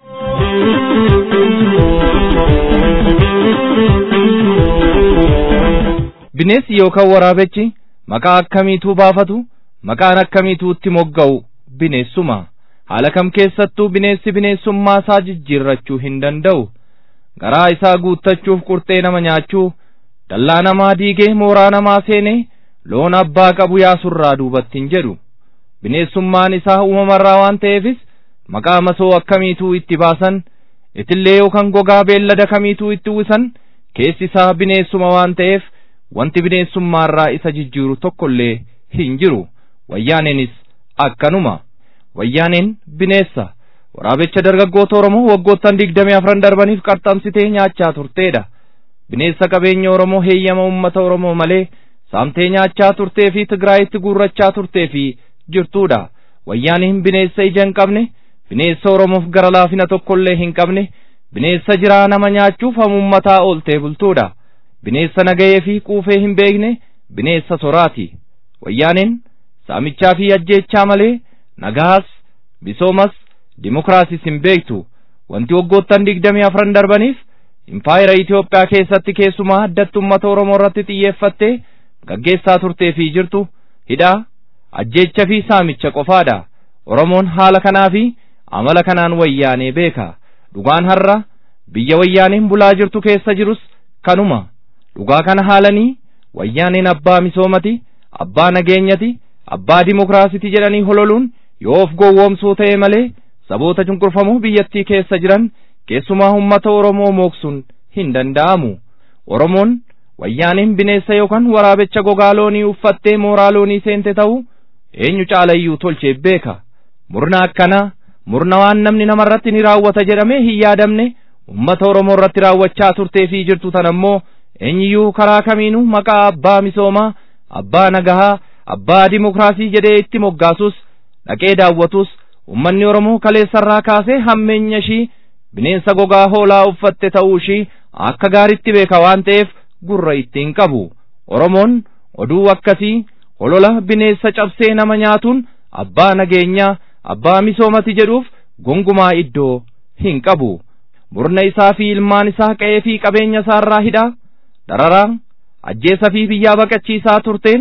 Bineensi yookaan waraabechi maqaa akkamiituu baafatu maqaan akkamiituu itti mogga'u bineensuma. Haala kam keessattuu bineensi bineensummaa isaa jijjiirrachuu hin danda'u. Garaa isaa guuttachuuf qurxee nama nyaachuu dallaa namaa diigee mooraa namaa seenee loon abbaa qabu yaasurraa duubatti hin jedhu. Bineensummaan isaa uumamarraa waan ta'eefis maqaa masoo akkamiituu itti baasan itillee yookaan gogaa beellada kamiituu itti uwwisan keessi isaa bineensuma waan ta'eef wanti bineensummaarraa isa jijjiiru tokkollee hin jiru. Wayyaaneenis akkanuma. Wayyaaneen bineessa waraabecha dargaggoota Oromoo waggoottan digdamii afran darbaniif qaxxamsitee nyaachaa turteedha. Bineensa qabeenya Oromoo heeyyama uummata Oromoo malee saamtee nyaachaa turtee fi Tigraayitti guurrachaa turtee fi jirtuudha. Wayyaaneen bineensa ija hin qabne, bineensa Oromoof gara laafina tokkollee hin qabne, bineensa jiraa nama nyaachuuf hamuummataa ooltee bultuudha. Bineensa nagayee fi quufee hin beekne, bineensa soraati. Wayyaaneen saamichaa fi ajjeechaa malee nagaas, misoomas, dimokiraasiis hin beektu. Wanti waggoottan digdamii afran darbaniif impaayera Itoophiyaa keessatti keessumaa addatti uummata Oromoo irratti xiyyeeffattee gaggeessaa turtee fi jirtu hidhaa, ajjeecha fi saamicha qofaadha. Oromoon haala kanaa fi amala kanaan wayyaanee beeka. Dhugaan har'a biyya wayyaaneen bulaa jirtu keessa jirus kanuma. Dhugaa kana haalanii wayyaaneen abbaa misoomati, abbaa nageenyati, abbaa dimokiraasiti jedhanii hololuun yoo of gowwoomsuu ta'e malee saboota cunqurfamoo biyyattii keessa jiran keessumaa uummata Oromoo mooksuun hin danda'amu. Oromoon wayyaaneen bineensa yookaan waraabecha gogaa loonii uffattee mooraa loonii seente ta'u eenyu caalayyuu tolchee beeka. Murna akkanaa murna waan namni namarratti ni raawwata jedhamee hin yaadamne uummata Oromoo irratti raawwachaa turtee fi jirtu tan ammoo eenyuyyuu karaa kamiinuu maqaa abbaa misoomaa, abbaa nagahaa, abbaa dimokiraasii jedhee itti moggaasus dhaqee daawwatus ummanni Oromoo kaleessarraa kaasee hammeenya ishii bineensa gogaa hoolaa uffatte ta'uu ishii akka gaaritti beeka waan ta'eef gurra ittiin qabu. Oromoon oduu akkasii holola bineensa cabsee nama nyaatuun abbaa nageenyaa, abbaa misoomati jedhuuf gongumaa iddoo hin qabu. Murna isaa fi ilmaan isaa qe'ee fi qabeenya isaarraa hidhaa, dararaa, ajjeesa fi biyyaa baqachiisaa turteen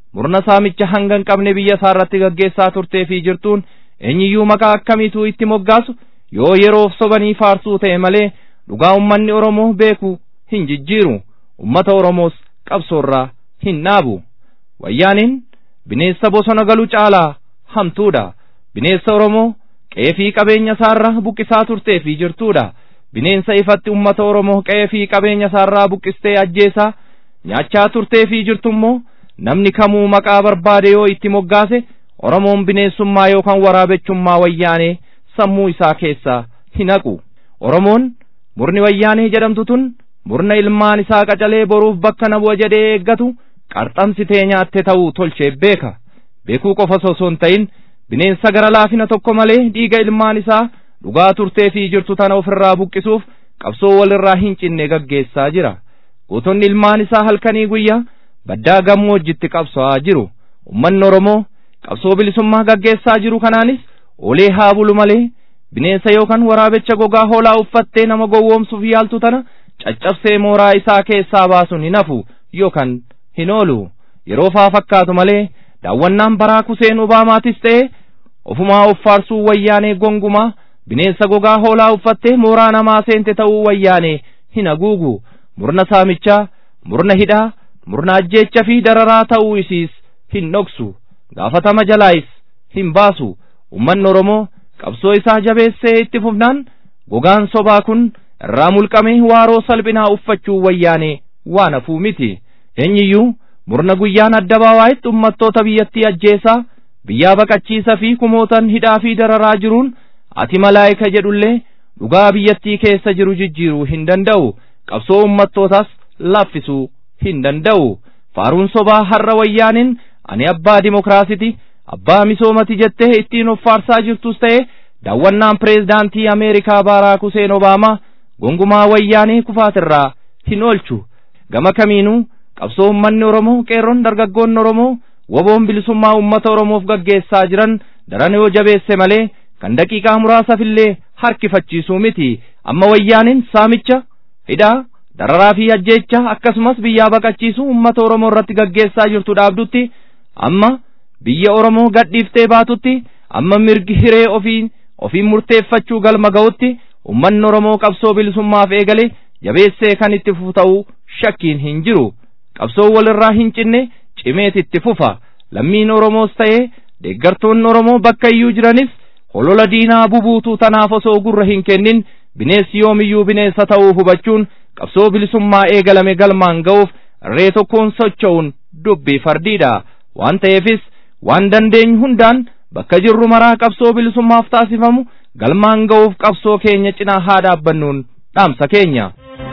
murna saamicha hangan qabne biyya isaarratti gaggeessaa turtee fi jirtuun eenyiyyuu maqaa akkamiitu itti moggaasu yoo yeroof sobanii faarsuu ta'e malee dhugaa ummanni Oromoo beeku hin jijjiiru, ummata Oromoos qabsoorraa hin dhaabu. Wayyaaniin bineensa bosona galu caalaa hamtuudha. Bineensa Oromoo qe'ee fi qabeenya isaarraa buqqisaa turtee fi jirtuudha. Bineensa ifatti ummata Oromoo qe'ee fi qabeenya isaarraa buqqistee ajjeesaa nyaachaa turtee fi jirtummoo namni kamuu maqaa barbaade yoo itti moggaase Oromoon bineensummaa yookaan waraabechummaa wayyaanee sammuu isaa keessaa hin haqu. Oromoon murni wayyaanee jedhamtu tun murna ilmaan isaa qacalee boruuf bakka na bu'a jedhee eeggatu qarxamsitee nyaatte ta'uu tolchee beeka. Beekuu qofa osoo hin ta'in bineensa gara laafina tokko malee dhiiga ilmaan isaa dhugaa turtee fi jirtu tana ofirraa buqqisuuf qabsoo walirraa hin cinne gaggeessaa jira. Gootonni ilmaan isaa halkanii guyyaa baddaa gammoojjitti qabsa'aa jiru. Ummanni Oromoo qabsoo bilisummaa gaggeessaa jiru kanaanis olee haa bulu malee bineensa yookaan waraabecha gogaa hoolaa uffattee nama gowwoomsuuf yaaltu tana caccabsee mooraa isaa keessaa baasuun hin hafu yookaan hin oolu. Yeroo faa fakkaatu malee daawwannaan Baraak Huseen Obaamaatis ta'e ofumaa of faarsuu wayyaanee gongumaa bineensa gogaa hoolaa uffattee mooraa namaa seente ta'uu wayyaanee hin haguugu. Murna saamichaa, murna hidhaa, murna ajjeecha fi dararaa ta'uu isiis hin dhoksu. Gaafatama jalaayis hin baasu. Ummanni Oromoo qabsoo isaa jabeessee itti fufnaan gogaan sobaa kun irraa mulqamee waaroo salphinaa uffachuu wayyaanee waan hafuu miti. Eenyiyyuu murna guyyaan addabaabaay'itti ummattoota biyyattii ajjeesaa biyyaa baqachiisa fi kumootan hidhaa fi dararaa jiruun ati malaayika jedhullee dhugaa biyyattii keessa jiru jijjiiruu hin danda'u. Qabsoo ummattootas laaffisuu hin danda'u. Faaruun sobaa har'a wayyaaniin ani abbaa dimokiraasiti, abbaa misoomati jettee ittiin of faarsaa jirtus ta'e daawwannaan pireezidaantii Ameerikaa Baraak Huseen Obaamaa gongumaa wayyaanee kufaatirraa hin oolchu. Gama kamiinuu qabsoo ummanni Oromoo, qeerroon, dargaggoonni Oromoo woboon bilisummaa ummata Oromoof gaggeessaa jiran daran yoo jabeesse malee kan daqiiqaa muraasafillee harkifachiisuu miti. Amma wayyaaniin saamicha, hidhaa, dararaa fi ajjeecha akkasumas biyyaa baqachiisuu ummata Oromoo irratti gaggeessaa jirtu dhaabdutti, amma biyya Oromoo gadhiiftee baatutti, amma mirgi hiree ofiin ofiin murteeffachuu galma ga'utti ummanni Oromoo qabsoo bilisummaaf eegale jabeessee kan itti fufu ta'uu shakkiin hin jiru. Qabsoo walirraa hin cinne cimeet itti fufa. Lammiin Oromoos ta'ee deeggartoonni Oromoo bakka iyyuu jiranis holola diinaa bubuutuu tanaaf osoo gurra hin kennin bineensi yoomiyyuu bineensa ta'uu hubachuun qabsoo bilisummaa eegalame galmaan ga'uuf irree tokkoon socho'uun dubbii fardiidha. Waan ta'eefis waan dandeenyu hundaan bakka jirru maraa qabsoo bilisummaaf taasifamu galmaan ga'uuf qabsoo keenya cinaa haa dhaabbannuun dhaamsa keenya.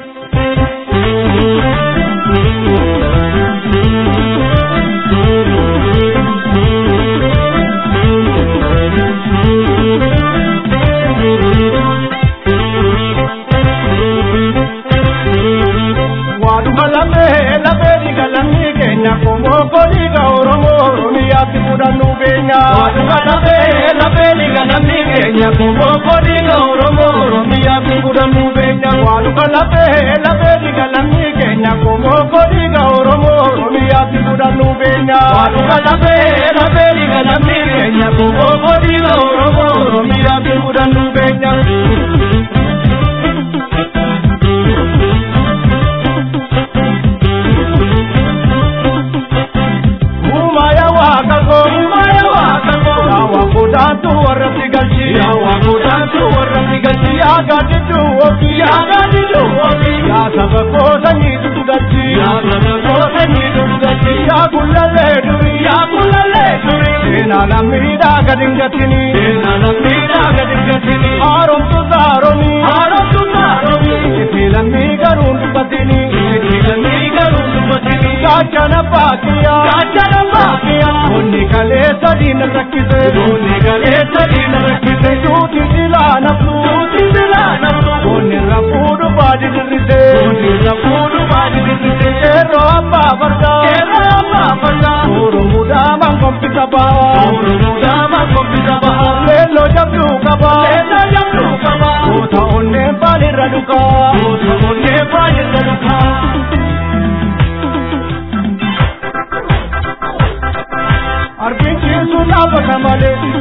Como coliga oromo oromiya tipudanu benya labe labe liga namni kenya como coliga oromo oromiya tipudanu benya walu labe labe liga namni kenya como coliga oromo oromiya tipudanu benya walu labe labe liga namni kenya como coliga oromo oromiya tipudanu benya Datu warati galchi, ya waku datu warati galchi, ya gadidu oki, ya gadidu oki, ya sabako sanyi du galchi, ya sabako sanyi du galchi, ya kulale duri, ya kulale duri, ena lamida gadingatini, ena lamida gadingatini, arom tu zaroni, arom tu zaroni, etilan mi garun patini, etilan mi garun patini, kachana pakiya, kachana pakiya, onni kale sadin rakise, onni kale sadin rakise, tuti dilana, tuti dilana, onni rapudu badi dirise, onni rapudu badi dirise, ero apa barga, ero apa barga, uru muda mangkompita baha, uru muda mangkompita baha, lelo jabdu kaba, lelo jabdu kaba, ota onne bali raduka, ota onne bali raduka.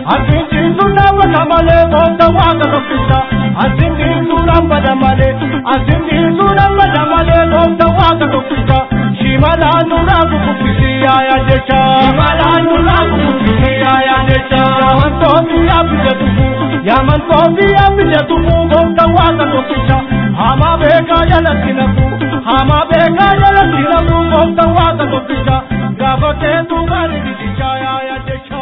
Asintin sunamba damale kota waka tokisa Asintin sunamba damale Asintin sunamba damale kota waka tokisa Shimala nura kukupisi ya ya decha Shimala nura kukupisi ya ya decha Yaman tobi ya pija tuku Yaman tobi ya pija tuku kota waka tokisa Hama beka jala sinaku Hama beka jala sinaku kota waka tokisa Gabate tugari dicha ya ya decha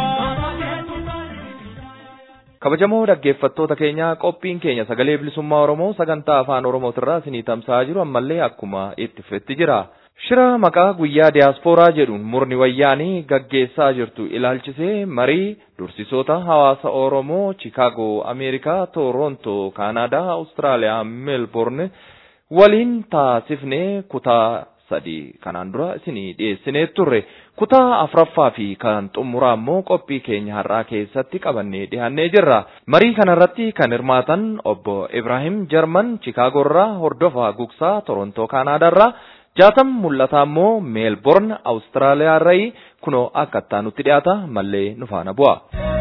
kabajamoo dhaggeeffattoota keenya qophiin keenya sagalee bilisummaa Oromoo sagantaa afaan Oromootirraa isinii tamsa'aa jiru ammallee akkuma itti fufetti jira. Shira maqaa guyyaa diyaaspooraa jedhuun murni wayyaanii gaggeessaa jirtu ilaalchisee marii dursisoota hawaasa Oromoo Chicaagoo, Ameerikaa, Toorontoo, Kaanaadaa, Awustiraaliyaa, Meelboorn waliin taasifnee kutaa sadii kanaan dura isinii dhiyeessinee turre. Kutaa afuraffaa fi kan xumuraa immoo qophii keenya har'aa keessatti qabannee dhiyaannee jirra. Marii kanarratti kan hirmaatan obbo Ibrahim Jarman Chicaagorraa, hordofaa Gugsaa Torontoo Kaanaadaarraa, jaatam mul'ataa immoo Meelboorn Awustiraaliyaarraa kunoo akkattaa nutti dhiyaata mallee nu faana bu'a.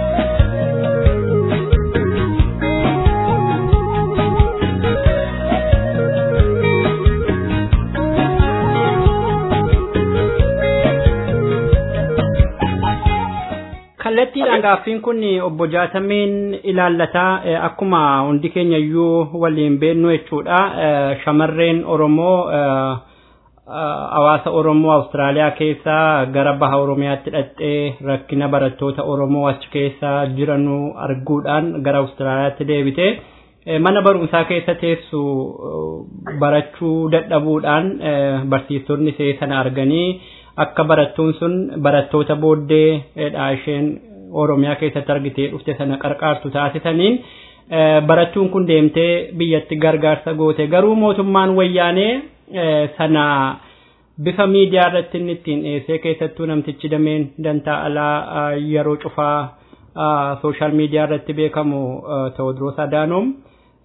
kallattiidhaan gaaffiin kun obbo Jaatamiin ilaallataa akkuma hundi keenya iyyuu waliin beennu jechuudha. Shamarreen Oromoo hawaasa Oromoo Awustiraaliyaa keessaa gara baha Oromiyaatti dhaqxee rakkina barattoota Oromoo achi keessa jiranuu arguudhaan gara Awustiraaliyaatti deebite. Mana barumsaa keessa teessu barachuu dadhabuudhaan barsiistonni ishee sana arganii akka barattuun sun barattoota booddeedha isheen Oromiyaa keessatti argitee dhufte sana qarqaartu taasisaniin barattuun kun deemtee biyyatti gargaarsa goote. Garuu mootummaan wayyaanee sana bifa miidiyaa irratti inni ittiin dhiyeessee keessattuu namtichi dameen dantaa alaa yeroo cufaa sooshaal miidiyaa irratti beekamu Tewoodiroos Adaanoom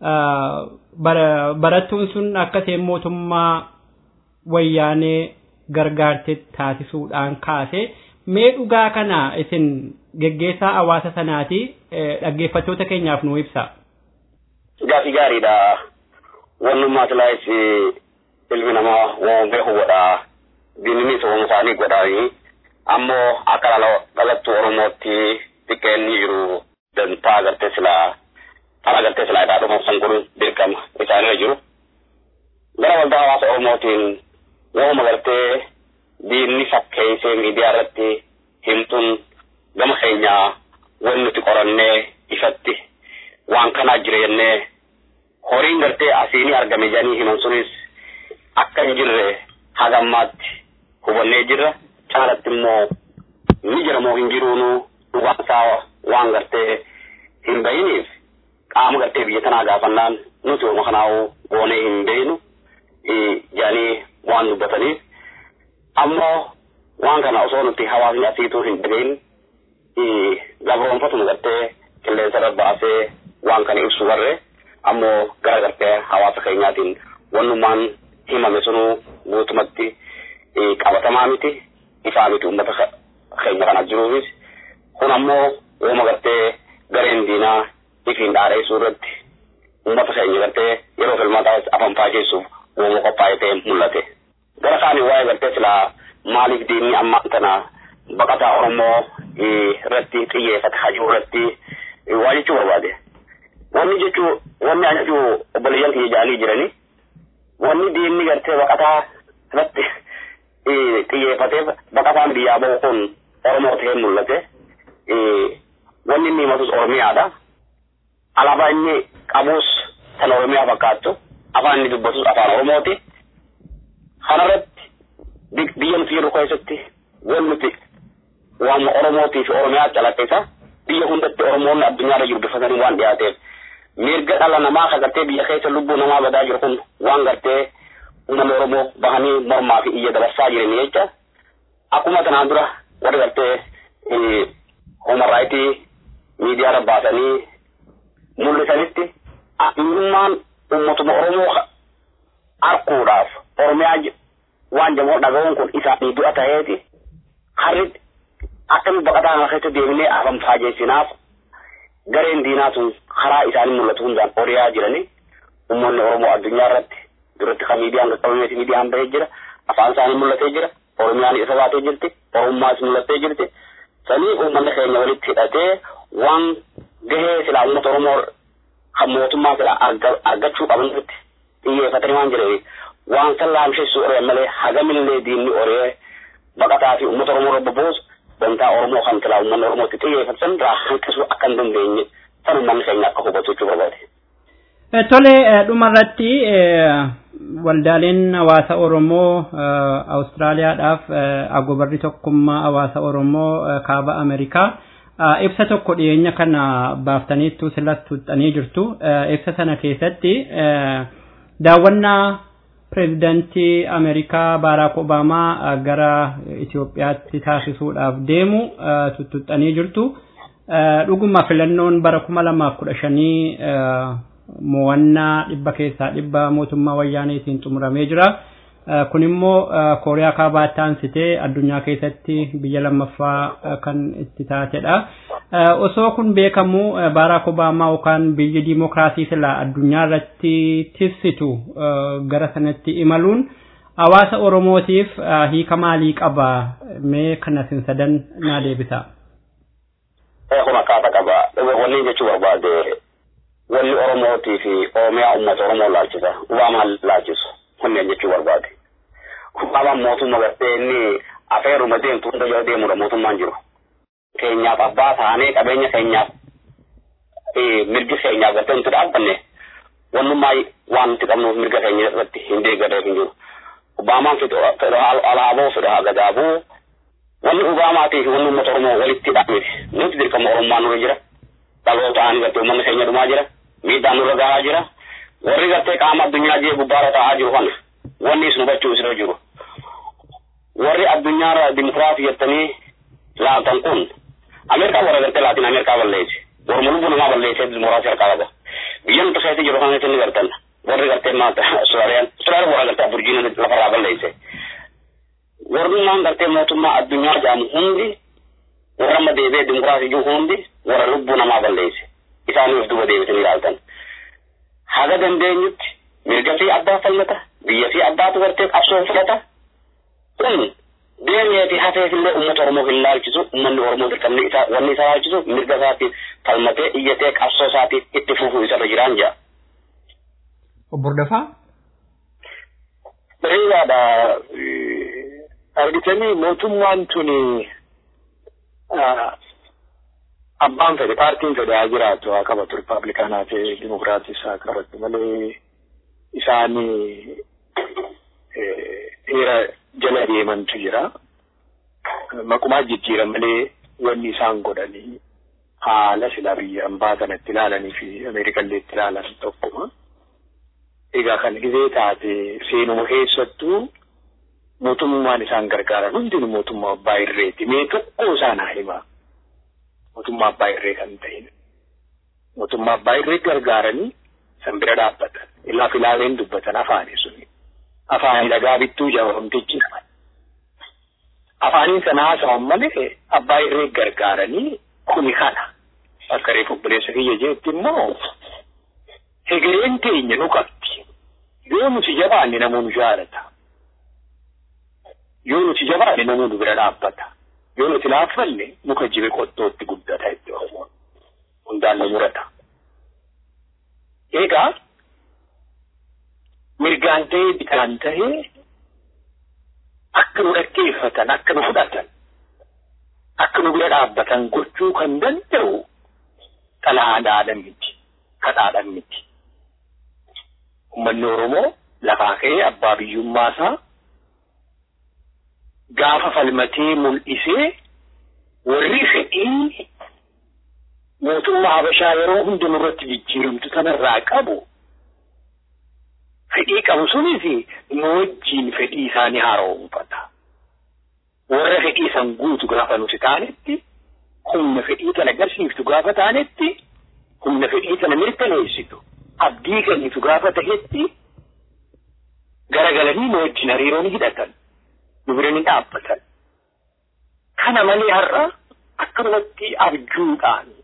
barattuun sun akkaseen mootummaa wayyaanee gargaarte taasisuudhaan kaase. Mee dhugaa kana isin geggeessaa hawaasa sanaati dhaggeeffattoota keenyaaf nu ibsa. Gaaffii gaariidha. Wannummaa tilaayis ilmi namaa waan beeku godhaa. Diinni sooma isaanii godhaanii. Ammoo akka dhalattuu Oromootti xiqqeenni jiru dantaa agartee silaa kana agartee silaa idhaa dhumasan kun dirqama isaanirra jiru. Gara waldaa hawaasa Oromootiin wooma agartee diinni fakkeessee miidiyaa irratti himtuun gama keenyaa wanti nuti qorannee ifatti waan kanaa jireenyee horiin gartee asiinii argame jedhanii himan sunis akka hin jirre hagammaatti hubannee jirra. Caalatti immoo ni jira moo hin jiruunu dhugaan isaa waan gartee hin bahiniif qaama gartee biyya tanaa gaafannaan nuti uma kanaa'uu goonee hin beeknu jedhanii waan dubbataniif. Ammoo waan kana osoo nuti hawaasni asiituu hin dhagahin gabroonfatuma gartee qilleensa irra baasee waan kana ibsu warre ammoo gara gartee hawaasa keenyaatiin wannummaan himame sunuu guutumatti qabatamaa miti ifaa miti uummata keenya kana jiruufis kun ammoo wooma gartee gareen diinaa ifiin dhaareessuu irratti uummata keenya gartee yeroo filmaataa afaan faajeessuuf wooma qophaa'ee ta'e mul'ate. Gara kaanii waa'ee gartee silaa maaliif diinni amma tana baqataa Oromoo irratti xiyyeeffate hajuu irratti waa jechuu barbaade. Wanni jechuu wanni ani jechuu obboleeyyan kiyya ja'anii jiranii wanni diinni gartee baqataa irratti xiyyeeffatee baqataan biyyaa bahu kun Oromoo ta'ee mul'ate. Wanni inni himatus Oromiyaadha. Alaabaa inni qabus kan Oromiyaa fakkaattu afaan inni dubbatus afaan Oromooti. Kanarratti biyya nuti yeroo keessatti waan nuti waan Oromootii fi Oromiyaa calaqqisa biyya hundatti Oromoonni addunyaarra jiru bifatanii waan dhiyaateef mirga dhala namaa kagartee biyya keessa lubbuu namaa badaa jiru kun waan gartee uummanni Oromoo bahanii mormaa fi iyya dabarsaa jiranii jecha akkuma kanaan dura warri gartee human raayitii miidiyaarra baasanii mul'isanitti eenyummaan uummatuma Oromoo arguudhaaf Oromiyaa waan jamoo dhaga'uun kun isaanii du'a ta'eeti harri akkami baqataa kana keessa deemnee afaan faajeessinaaf gareen diinaa sun karaa isaanii mul'atu hundaan oriyaa jiranii uummanni Oromoo addunyaa irratti duratti kan miidiyaan qaqqabameeti miidiyaan bahee jira afaan isaanii mul'atee jira Oromiyaan isa baatee jirti Oromummaas mul'atee jirti sanii uummanni keenya walitti hidhatee waan gahee silaa uummata Oromoo kan mootummaa silaa argachuu qabanirratti xiyyeeffatanii waan jireef waan sallaamsheessu oree malee hagamillee diinni oree baqataa fi uummata Oromoo irra boboosu dantaa Oromoo kan silaa uummanni Oromootti xiyyeeffatan irraa hanqisuu akka hin dandeenye san uummanni keenya akka hubatu jechuu barbaade. Tole dhumarratti waldaaleen hawaasa Oromoo Awustiraaliyaadhaaf agobarri tokkummaa hawaasa Oromoo kaaba Ameerikaa ibsa tokko dhiyeenya kana baaftaniittu silas tuuxxanii jirtu. Ibsa sana keessatti daawwannaa pireezidantii Ameerikaa Baaraak Obaamaa gara Itoophiyaatti taasisuudhaaf deemu tuuxxanii jirtu. Dhuguma filannoon bara kuma lamaaf kudha shanii mo'annaa dhibba keessaa dhibba mootummaa wayyaaneetiin xumuramee jira. Kun immoo Kooriyaa Kaabaatti aansitee addunyaa keessatti biyya lammaffaa kan itti taatedha. Osoo kun beekamu Baaraak Obaamaa yookaan biyyi diimokiraasii silaa addunyaa irratti tifsitu gara sanatti imaluun hawaasa Oromootiif hiika maalii qaba? Mee kana sin sadan naa deebisa. Kun akkaataa qaba. Wanni jechuu barbaade wanni Oromootii fi Oromiyaa uummata Oromoo laalchisa. Obaamaan laalchisu. Kunneen jechuu barbaade. Obaamaan mootummaa gartee inni afeeruma deemtu hunda jala deemudha mootummaan jiru. Keenyaaf abbaa taanee qabeenya keenyaaf mirgi keenyaaf gartee nuti dhaabbanne wannummaa waan nuti qabnuuf mirga keenya irratti hin deeggaree hin jiru. Obaamaan fedha alaaboo fedha gadaaboo wanni Obaamaatii fi wanni uummata Oromoo walitti hidhameti. Nuti dirqama Oromummaa nurra jira. Dhaloota ani gartee uummanni keenya dhumaa jira. Miidhaan nurra gahaa jira. Warri gartee qaama addunyaa jee gubbaarra taa'aa jiru kana wanni isin hubachuu isirra jiru. Warri addunyaarra dimokiraasii jettanii laaltan kun Ameerikaa warra gartee Laatiin Ameerikaa balleesse. Warra lubbuu namaa balleessee dimokiraasii harkaa qaba. Biyya nuti keessatti jiru kanatti inni gartan warri gartee maata Austraaliyaan Austraaliyaan warra gartee Aburijiinii lafarraa balleesse. Warri maan gartee mootummaa addunyaa jaamu hundi warra amma deebi'ee dimokiraasii jiru hundi warra lubbuu namaa balleesse. Isaaniif duuba deebitanii ilaaltan. Haga dandeenyutti mirga fi abbaa falmata biyya fi abbaatu gartee qabsoo fudhata. Kun deemee fi hafeefillee uummata Oromoo hin laalchisu uummanni Oromoo dirqamni isaa wanni isaa laalchisu mirga isaatiif falmatee iyyatee qabsoo isaatiif itti fufuu isarra jiraan jira. Obbo Hordofaa. Bareedaadha. Argitanii mootummaan tuni abbaan fedhe paartiin fedhe haa jiraatu haa qabatu riippaabilikaanaa fi dimokiraatis haa qabatu malee isaanii heera jala deemantu jira. Maqumaa jijjiira malee wanni isaan godhanii haala silaa biyya ambaa kanatti ilaalanii fi Ameerikallee itti ilaalan tokkuma. Egaa kan gizee taate seenuma keessattuu mootummaan isaan gargaaran hundinuu mootummaa abbaa irreeti. Mee tokko isaan haa himaa. Mootummaa abbaa irree kan ta'in. Mootummaa abbaa irree gargaaranii san bira dhaabbatan. Ilaaf ilaaleen dubbatan afaanii suni. Afaanii dhagaa bittuu jawamtichi naman. Afaaniin sana haasa'an malee abbaa irree gargaaranii kuni kana. Akka reefu obboleessa kiyya jeetti immoo hegereen teenya nu qabdi. Yoo nuti jabaanne namoonni jaalata. Yoo nuti jabaanne namoonni bira dhaabbata. Yoo nuti laaffalle muka jibe qottootti guddata iddoo hundaan nu murata. Egaa mirgaan ta'ee bitaan ta'ee akka nu dhaggeeffatan akka nu fudhatan akka nu bira dhaabbatan gochuu kan danda'u xalaadhaadhaan miti kadhaadhaan miti. Uummanni Oromoo lafaa ka'ee abbaa biyyummaa isaa gaafa falmatee mul'isee warri fedhii mootummaa Habashaa yeroo hundi nurratti jijjiiramtu kanarraa qabu fedhii qabu sunis nu wajjiin fedhii isaanii haaromfata. Warra fedhii san guutu gaafa nuti taanetti humna fedhii kana agarsiiftu gaafa taanetti humna fedhii kana mirkaneessitu abdii kennitu gaafa ta'etti garagalanii nu wajjiin hariiroo ni hidhatan. Nu bira ni dhaabbatan. Kana malee har'a akkanumatti abjuudhaan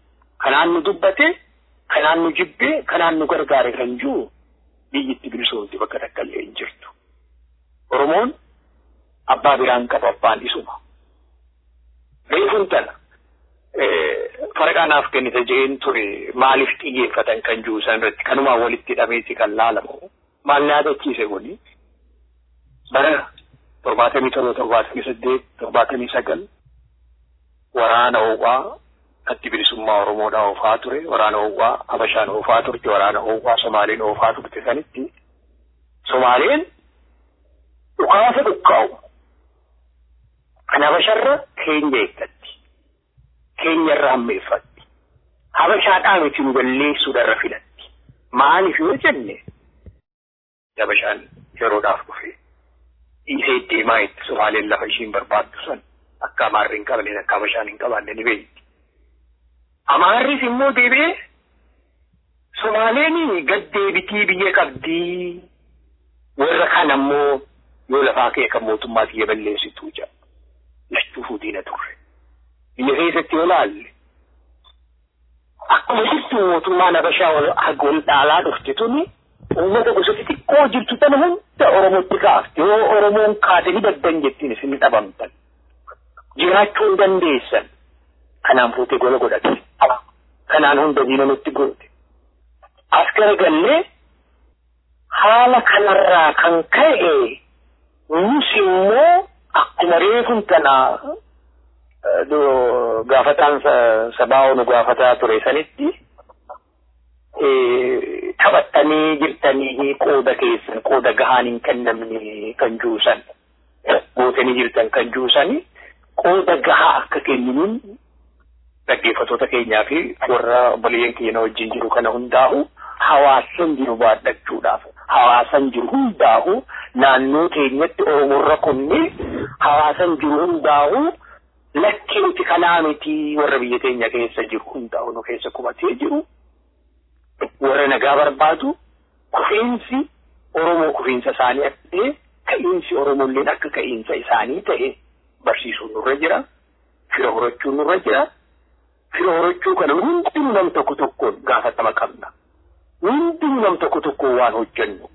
kanaan nu dubbate kanaan nu jibbe kanaan nu gargaare kan jiru biyyatti bilisoomti bakka takkallee hin jirtu. Oromoon abbaa biraan qaba abbaan isuma. Reefuun tana faraqaanaaf kennite jeen ture maaliif xiyyeeffatan kan jiru isaan irratti kanumaan walitti hidhameeti kan laalamu maal na yaadachiise kuni bara torbaatamii torba torbaatamii saddeet torbaatamii sagal waraana ho'aa addi bilisummaa Oromoodhaa oofaa ture waraana ho'aa Habashaan oofaa turte waraana ho'aa Somaaliin oofaa turte sanitti Somaaleen dhukaasa dhukkaa'u kan Habasharra keenya eeggatti keenyarra hammeeffatti Habashaadhaa miti nu balleessuudharra filatti maaliif yoo jenne Habashaan yeroodhaaf dhufe dhiisee deemaa itti Somaaleen lafa ishiin barbaaddu san akka Amaarri hin qabne akka Habashaan hin qabaanne ni beekti. Amaarris immoo deebi'ee Somaaleen gad deebitii biyya qabdii warra kan ammoo yoo lafaa kee kan mootummaa biyya balleessituu jira. Lachuu fuudhiina turre. Biyya keessatti yoo laalle akkuma jirtu mootummaan Habashaa wal dhaalaa dhufte tuni uummata gosa xixiqqoo jirtu tana hunda Oromootti kaafte yoo Oromoon kaate ni daddan jettiin isin dhabamtan. Jiraachuu hin dandeessan. Kanaan fuutee gola godhate. Kanaan hunda diina nutti goote. As garagallee haala kanarraa kan ka'e nus immoo akkuma reefun tanaa gaafataan sabaa nu gaafataa ture sanitti taphattanii jirtanii qooda keessan qooda gahaan hin kennamne kan juusan gootanii jirtan kan juusanii qooda gahaa akka kennuun dhaggeeffattoota keenyaa fi warra obboleeyyan keenya wajjin jiru kana hundaa'u hawaasan jiru baadhachuudhaaf hawaasan jiru hundaa'u naannoo keenyatti Oromorra kunne hawaasan jiru hundaa'u lakkii nuti kanaa miti warra biyya keenya keessa jiru hundaa'u nu keessa qubatee jiru warra nagaa barbaadu kufiinsi Oromoo kufiinsa isaanii akka ta'e ka'iinsi Oromolleen akka ka'iinsa isaanii ta'e barsiisuun nurra jira fira horachuun nurra jira. Fira horachuu kana hundi nam tokko tokkoon gaafatama qabna. Hundi nam tokko tokko waan hojjennu.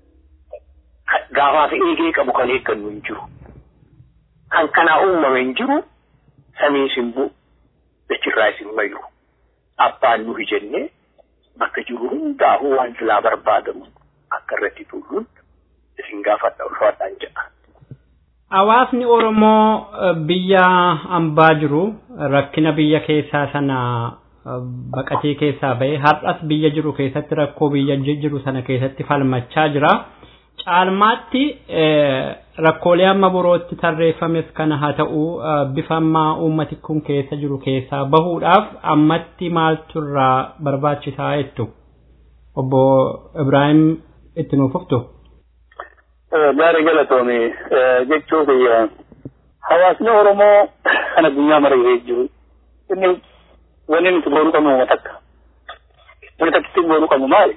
Gaafaaf eegee qabu kan eeggannu hin jiru. Kan kanaa uumame hin jiru samii isin bu'u dachirraa isin mayu. Abbaan nu hijenne bakka jiru hundaa'uu waan silaa barbaadamu akka irratti tuuluun isin gaafadha ulfaadhaan jedha. Hawaasni Oromoo biyya ambaa jiru rakkina biyya keessaa sana baqatee keessaa ba'e har'as biyya jiru keessatti rakkoo biyya jiru sana keessatti falmachaa jira. Caalmaatti rakkoolee amma borootti tarreeffames kana haa ta'u bifa ammaa uummati kun keessa jiru keessaa bahuudhaaf ammatti maaltu irraa barbaachisaa jettu obbo Ibrahim itti nuuf huftu. Gaarii galatoome jechuun hawaasni Oromoo kan addunyaa maree jiru inni wanni nuti boonuu qabnu uummata akka wanni takkitti boonuu qabnu maali?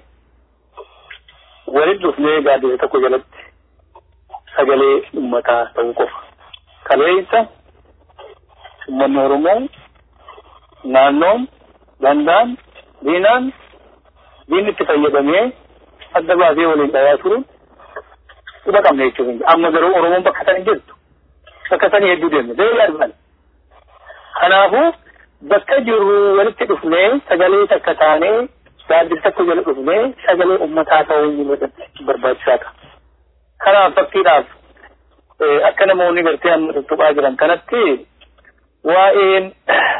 Walitti dhufnee gaaddisa tokko jalatti sagalee uummataa ta'uu qofa. Kaleessa uummanni Oromoo naannoon danda'an diinaan diinni itti fayyadamee adda baasee waliin dhawaa turuun Uba kam ne chuun amma garuu Oromoon bakka san jirtu bakka san hedduu deemne deebii argan kanaafu bakka jiru walitti dhufnee sagalee takka taanee gaaddisa tokko jala dhufnee sagalee uummataa ta'uu ni barbaachisaa ta'a. Kanaaf fakkiidhaaf akka namoonni gartee amma tuttuqaa jiran kanatti waa'een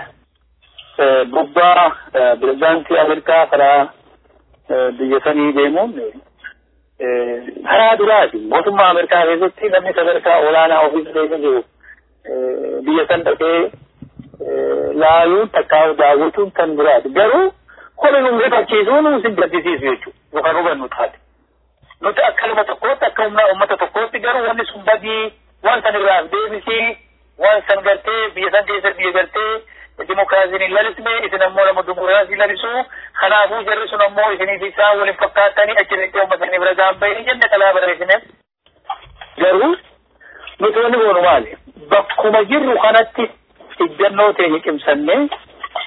gubbaa pirezidaantii Ameerikaa karaa biyya sanii deemuun karaa duraati mootummaa Ameerikaa keessatti namni sadarkaa olaanaa ofiis keessa jiru biyya san dhaqee laaluun takkaa daawwatuun kan duraati garuu kola nu rifachiisuu nu si gaddisiisu jechuudha yookaan hubannu taate nuti akka nama tokkootti akka humna uummata tokkootti garuu wanni sun badii waan san irraa deebisii waan san gartee biyya san keessa biyya gartee dimokiraasiin hin lalisne isin ammoo nama dimokiraasii lalisuu kanaafuu jarri sun ammoo isinii fi isaa waliin fakkaatanii achirratti uummatanii bira gaabbayanii jenne kalaa barreessineef garuu nuti wanni goonu maali bakkuma jirru kanatti ijjannoo teenya cimsannee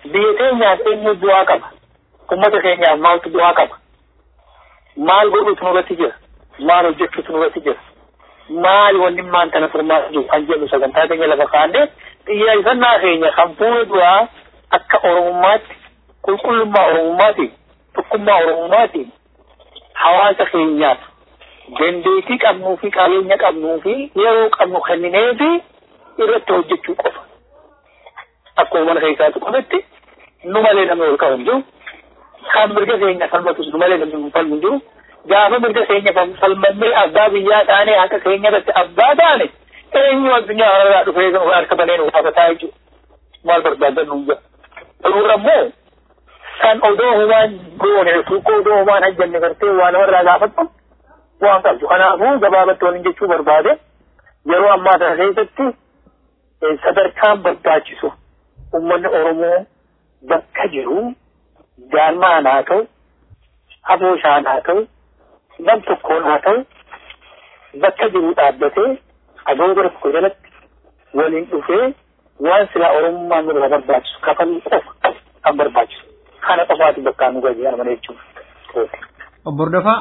biyya keenyaaf eenyu bu'aa qaba ummata keenyaaf maaltu bu'aa qaba maal godhuutu nurratti jira maal hojjechuutu nurratti jira maal wanni maan tana furmaata jiru kan jedhu sagantaa keenya lafa kaa'annee xiyyeeffannaa keenya kan fuula duraa akka oromummaatti qulqullummaa oromummaatiin tokkummaa oromummaatiin hawaasa keenyaaf dandeettii qabnuu fi qabeenya qabnuu fi yeroo qabnu kenninee fi irratti hojjechuu qofa. Akkuma mana keessaatu qofatti nu malee namni ol qabu jiru kan mirga keenya falmatus nu malee namni falmu jiru gaafa mirga keenya falmannee abbaa biyyaa taanee akka keenya irratti abbaa taane eenyu addunyaa irraa dhufee harka banee nu gaafataa jechuudha. Maal barbaadan nu jira. Dhuura immoo kan odoo humaan goone fuukoo odoo humaan hajjanne gartee waan warraa gaafattu waan qabdu. Kanaafuu gabaabatti waliin jechuu barbaade yeroo ammaa kana keessatti sadarkaan barbaachisu ummanni Oromoo bakka jiru jaarmaan haa ta'u abooshaan haa ta'u nam tokkoon haa ta'u bakka jiru dhaabbatee adoo bira tokko jalatti waliin dhufee waan silaa Oromummaan nurra barbaachisu kafaluu qofa kan barbaachisu kana qofaati bakkaan nu gahee amana jechuudha. Obbo Hordofaa.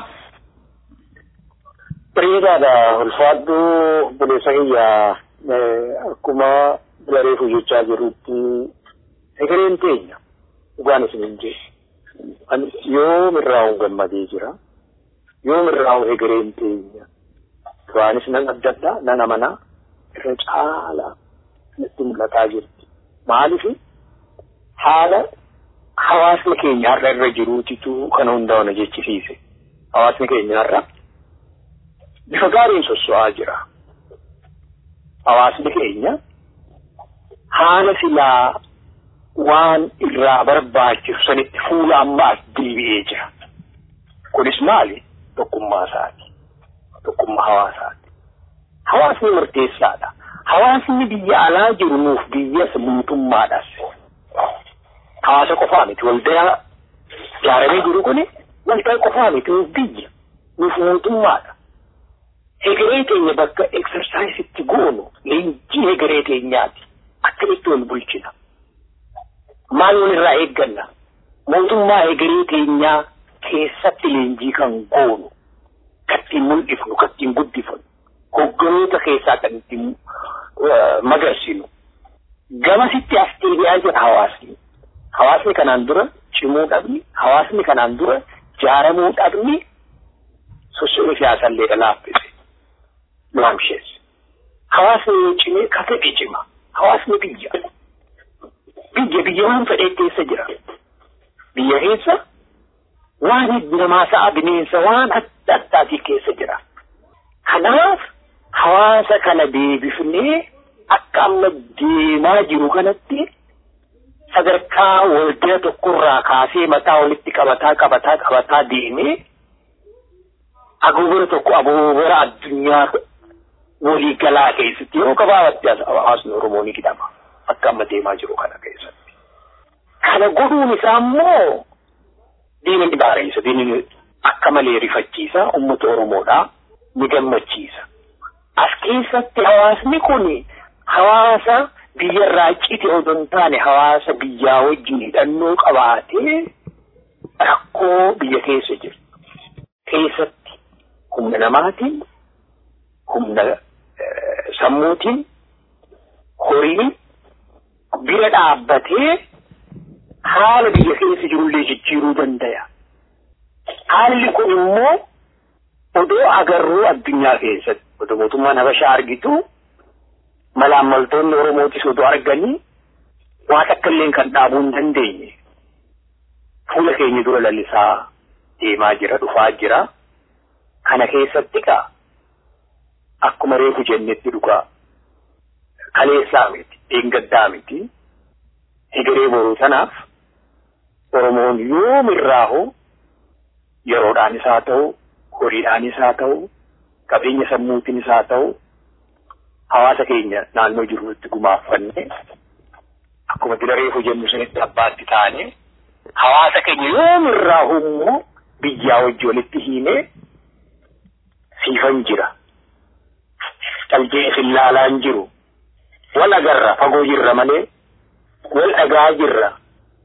Bareedaadha ulfaadhuu buleessa kiyyaa akkuma garee hojjechaa jirutti egereen teenya dhugaan isin hin jedhu yoo mirraa'uun gammadee jira yoo mirraa'uun egereen teenya duraanis nan adda addaa nan amanaa irra caalaa natti mul'ataa jirti maaliif haala hawaasni keenya har'a irra jiruutitu kana hundaa'u na jechisiise hawaasni keenya har'a bifa gaariin sosso'aa jira. Hawaasni keenya haala silaa waan irraa barbaachisu sanitti fuula ammaas deebi'ee jira. Kunis maali? Tokkummaa isaati. Tokkummaa hawaasaati. Hawaasni murteessaadha. Hawaasni biyya alaa jiru nuuf biyyas mootummaadhaas. Hawaasa qofaa miti waldaa ijaaramee jiru kuni waldaa qofaa miti nuuf biyya nuuf mootummaadha. Hegeree keenya bakka exersaayisitti goonu leenjii hegeree keenyaati. Akkamitti wal bulchina. Maal walirraa eegganna? Mootummaa hegeree keenyaa keessatti leenjii kan goonu, kattiin mul'ifnu, kattiin guddifnu, hogganoota keessaa kan ittiin magarsinu. Gamasitti as deebi'aa jira hawaasni. Hawaasni kanaan dura cimuu dhabni, hawaasni kanaan dura jaaramuu dhabni sosochii siyaasallee laaffise. Laamshees. Hawaasni cimee kafee cima. Hawaasni biyya. Biyya biyya waan fedhee keessa jira. Biyya keessa waan namaa sa'a bineensa waan adda addaatii keessa jira. Kanaaf hawaasa kana deebifnee akka amma deemaa jiru kanatti sadarkaa waldaa tokkorraa kaasee mataa walitti qabataa qabataa qabataa deemee agoobara tokko agoobara addunyaa walii galaa keessatti yeroo gabaabatti hawaasni Oromoo ni hidhama akka amma deemaa jiru kana keessatti. Kana godhuun isaa immoo diina ni baareessa, diinni akka malee rifachiisa, uummata Oromoodhaa ni gammachiisa. As keessatti hawaasni kun hawaasa biyyarraa cite odoo hin taane hawaasa biyyaa wajjin hidhannoo qabaatee rakkoo biyya keessa jiru. Keessatti humna namaatiin, humna sammuutiin, horiin bira dhaabbatee haala biyya keessa jirullee jijjiiruu danda'a. Haalli kun immoo odoo agarruu addunyaa keessatti odoo mootummaan Habashaa argitu malaammaltoonni Oromootis odoo arganii waan akka illee kan dhaabuu hin dandeenye fuula keenya dura lalisaa deemaa jira dhufaa jira. Kana keessatti kaa akkuma reefu jennetti dhugaa kaleessaa miti dheengaddaa miti hegeree boruu sanaaf Oromoon yoo mirraahu yeroodhaanis haa ta'u horiidhaanis haa ta'u qabeenya sammuutiinis haa ta'u hawaasa keenya naannoo jirutti gumaaffanne akkuma dila reefu jennu sanitti abbaatti taane hawaasa keenya yoo mirraahu immoo biyyaa wajji walitti hiinee siifan jira. Qalbii filaalaan jiru wal agarra fagoo jirra malee wal dhagaa jirra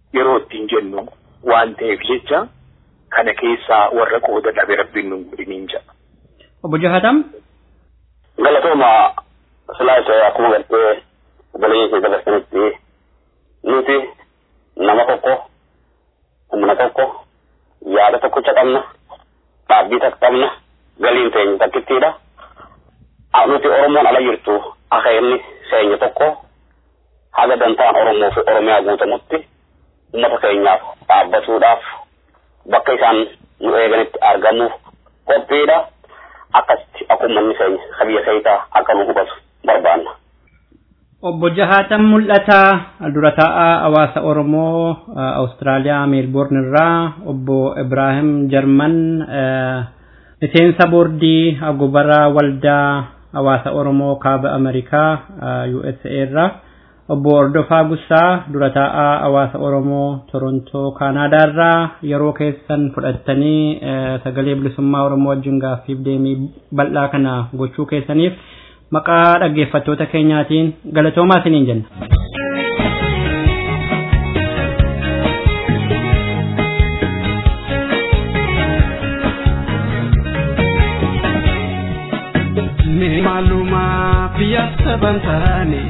yeroo ittiin jennu waan ta'eef jecha kana keessaa warra qooda dhabe rabbiin nu godhiniin jedha. Obbo Jahatam. Galatooma silaasa akkuma galtee obboleessa dabarsanitti nuti nama tokko humna tokko yaada tokkocha qabna dhaabbii takka qabna galiin teenya takkittiidha. Nuti Oromoon ala jirtu akka inni seenya tokko haga dantaan Oromoo fi Oromiyaa guutamutti uummata keenyaaf dhaabbatuudhaaf bakka isaan nu eeganitti argamuuf qophiidha. Akkasitti akkuma inni seenya biyya keessaa akka nu hubatu barbaanna. Obbo Jahatam mul'ata dura taa'aa hawaasa Oromoo Awustiraaliyaa Meelboorn irraa obbo Ibraahim Jarman miseensa boordii agobara waldaa hawaasa Oromoo kaaba Amerikaa U S A irraa obbo Ordofaa Gussaa dura taa'aa hawaasa Oromoo Torontoo Kaanaadaa irraa yeroo keessan fudhattanii sagalee bilisummaa Oromoo wajjin gaaffiif deemii bal'aa kana gochuu keessaniif maqaa dhaggeeffattoota keenyaatiin galatoomaa isiniin jenna. Mee maalumaa biyya saban taane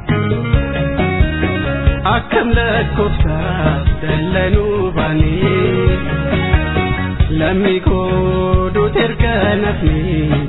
akkam lakkoofsa dallanuu baane lammii koo duuti erga nafne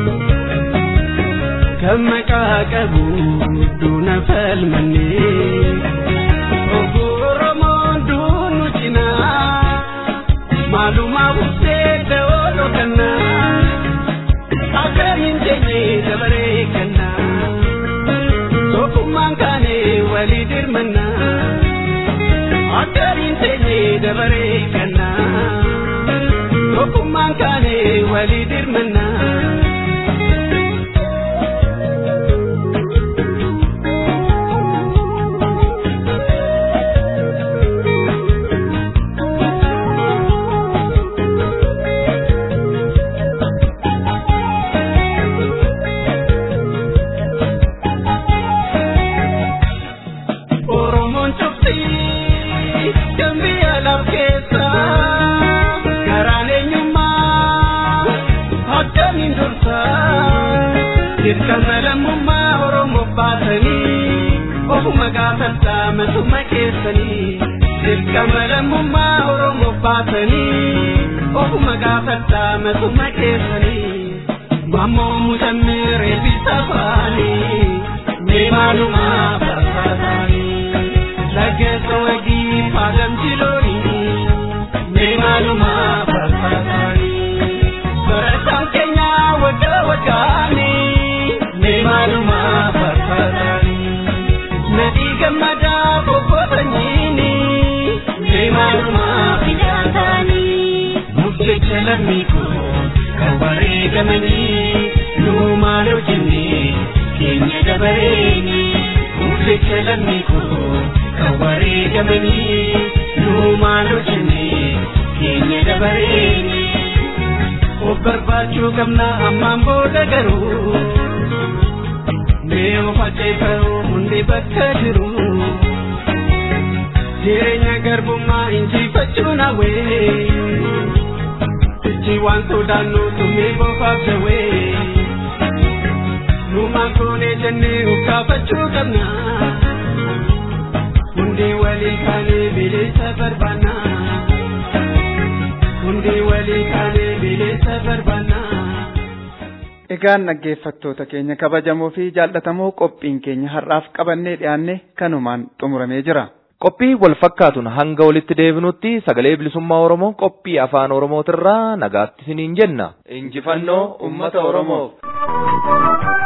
kan maqaa qabu duuna falmanne obbo Oromoon duunu cinaa maalumaa buftee da'ooloo kannaa akkamiin teenyee dabaree kannaa tokkummaan kaanee walii dirmannaa akkamiin teenyee dabaree kannaa tokkummaan kaanee walii dirmannaa. Dirqamalummaa Oromoo baatanii ofuma gaafataa matuma keessanii. Dirqamalummaa Oromoo baatanii ofuma gaafataa matuma keessanii. Mammoo mucammee reebbisa faanii mee maalumaa barbaadanii. Laggeessa wagii faagam jiloonii mee maalumaa barbaadanii. Barataan keenyaa waggaa waggaanii. Maluma farfatani nadi gamada bobotani ne maluma fidantani mujhe chalamiko kaware gamani no malo jinni kenya dabareni mujhe chalamiko kaware gamani no malo jinni kenya dabareni obbarbachu gamna amambo dagaru Neo faceeffaru hundi bakka jiru jireenya garbummaa injifachuu nawee ichi waan sodaannu tummee bofaaf jawee numaan koonee jennee ukkaafachuu qabna hundi walii kaanee bilisa barbaanna hundi walii kaanee bilisa barbaanna. Egaan dhaggeeffattoota keenya kabajamoo fi jaallatamoo qophiin keenya har'aaf qabannee dhiyaanne kanumaan xumuramee jira. Qophii wal fakkaatuun hanga walitti deebinutti sagalee bilisummaa Oromoo qophii afaan Oromootirraa nagaatti isiniin jenna. Injifannoo uummata Oromoof.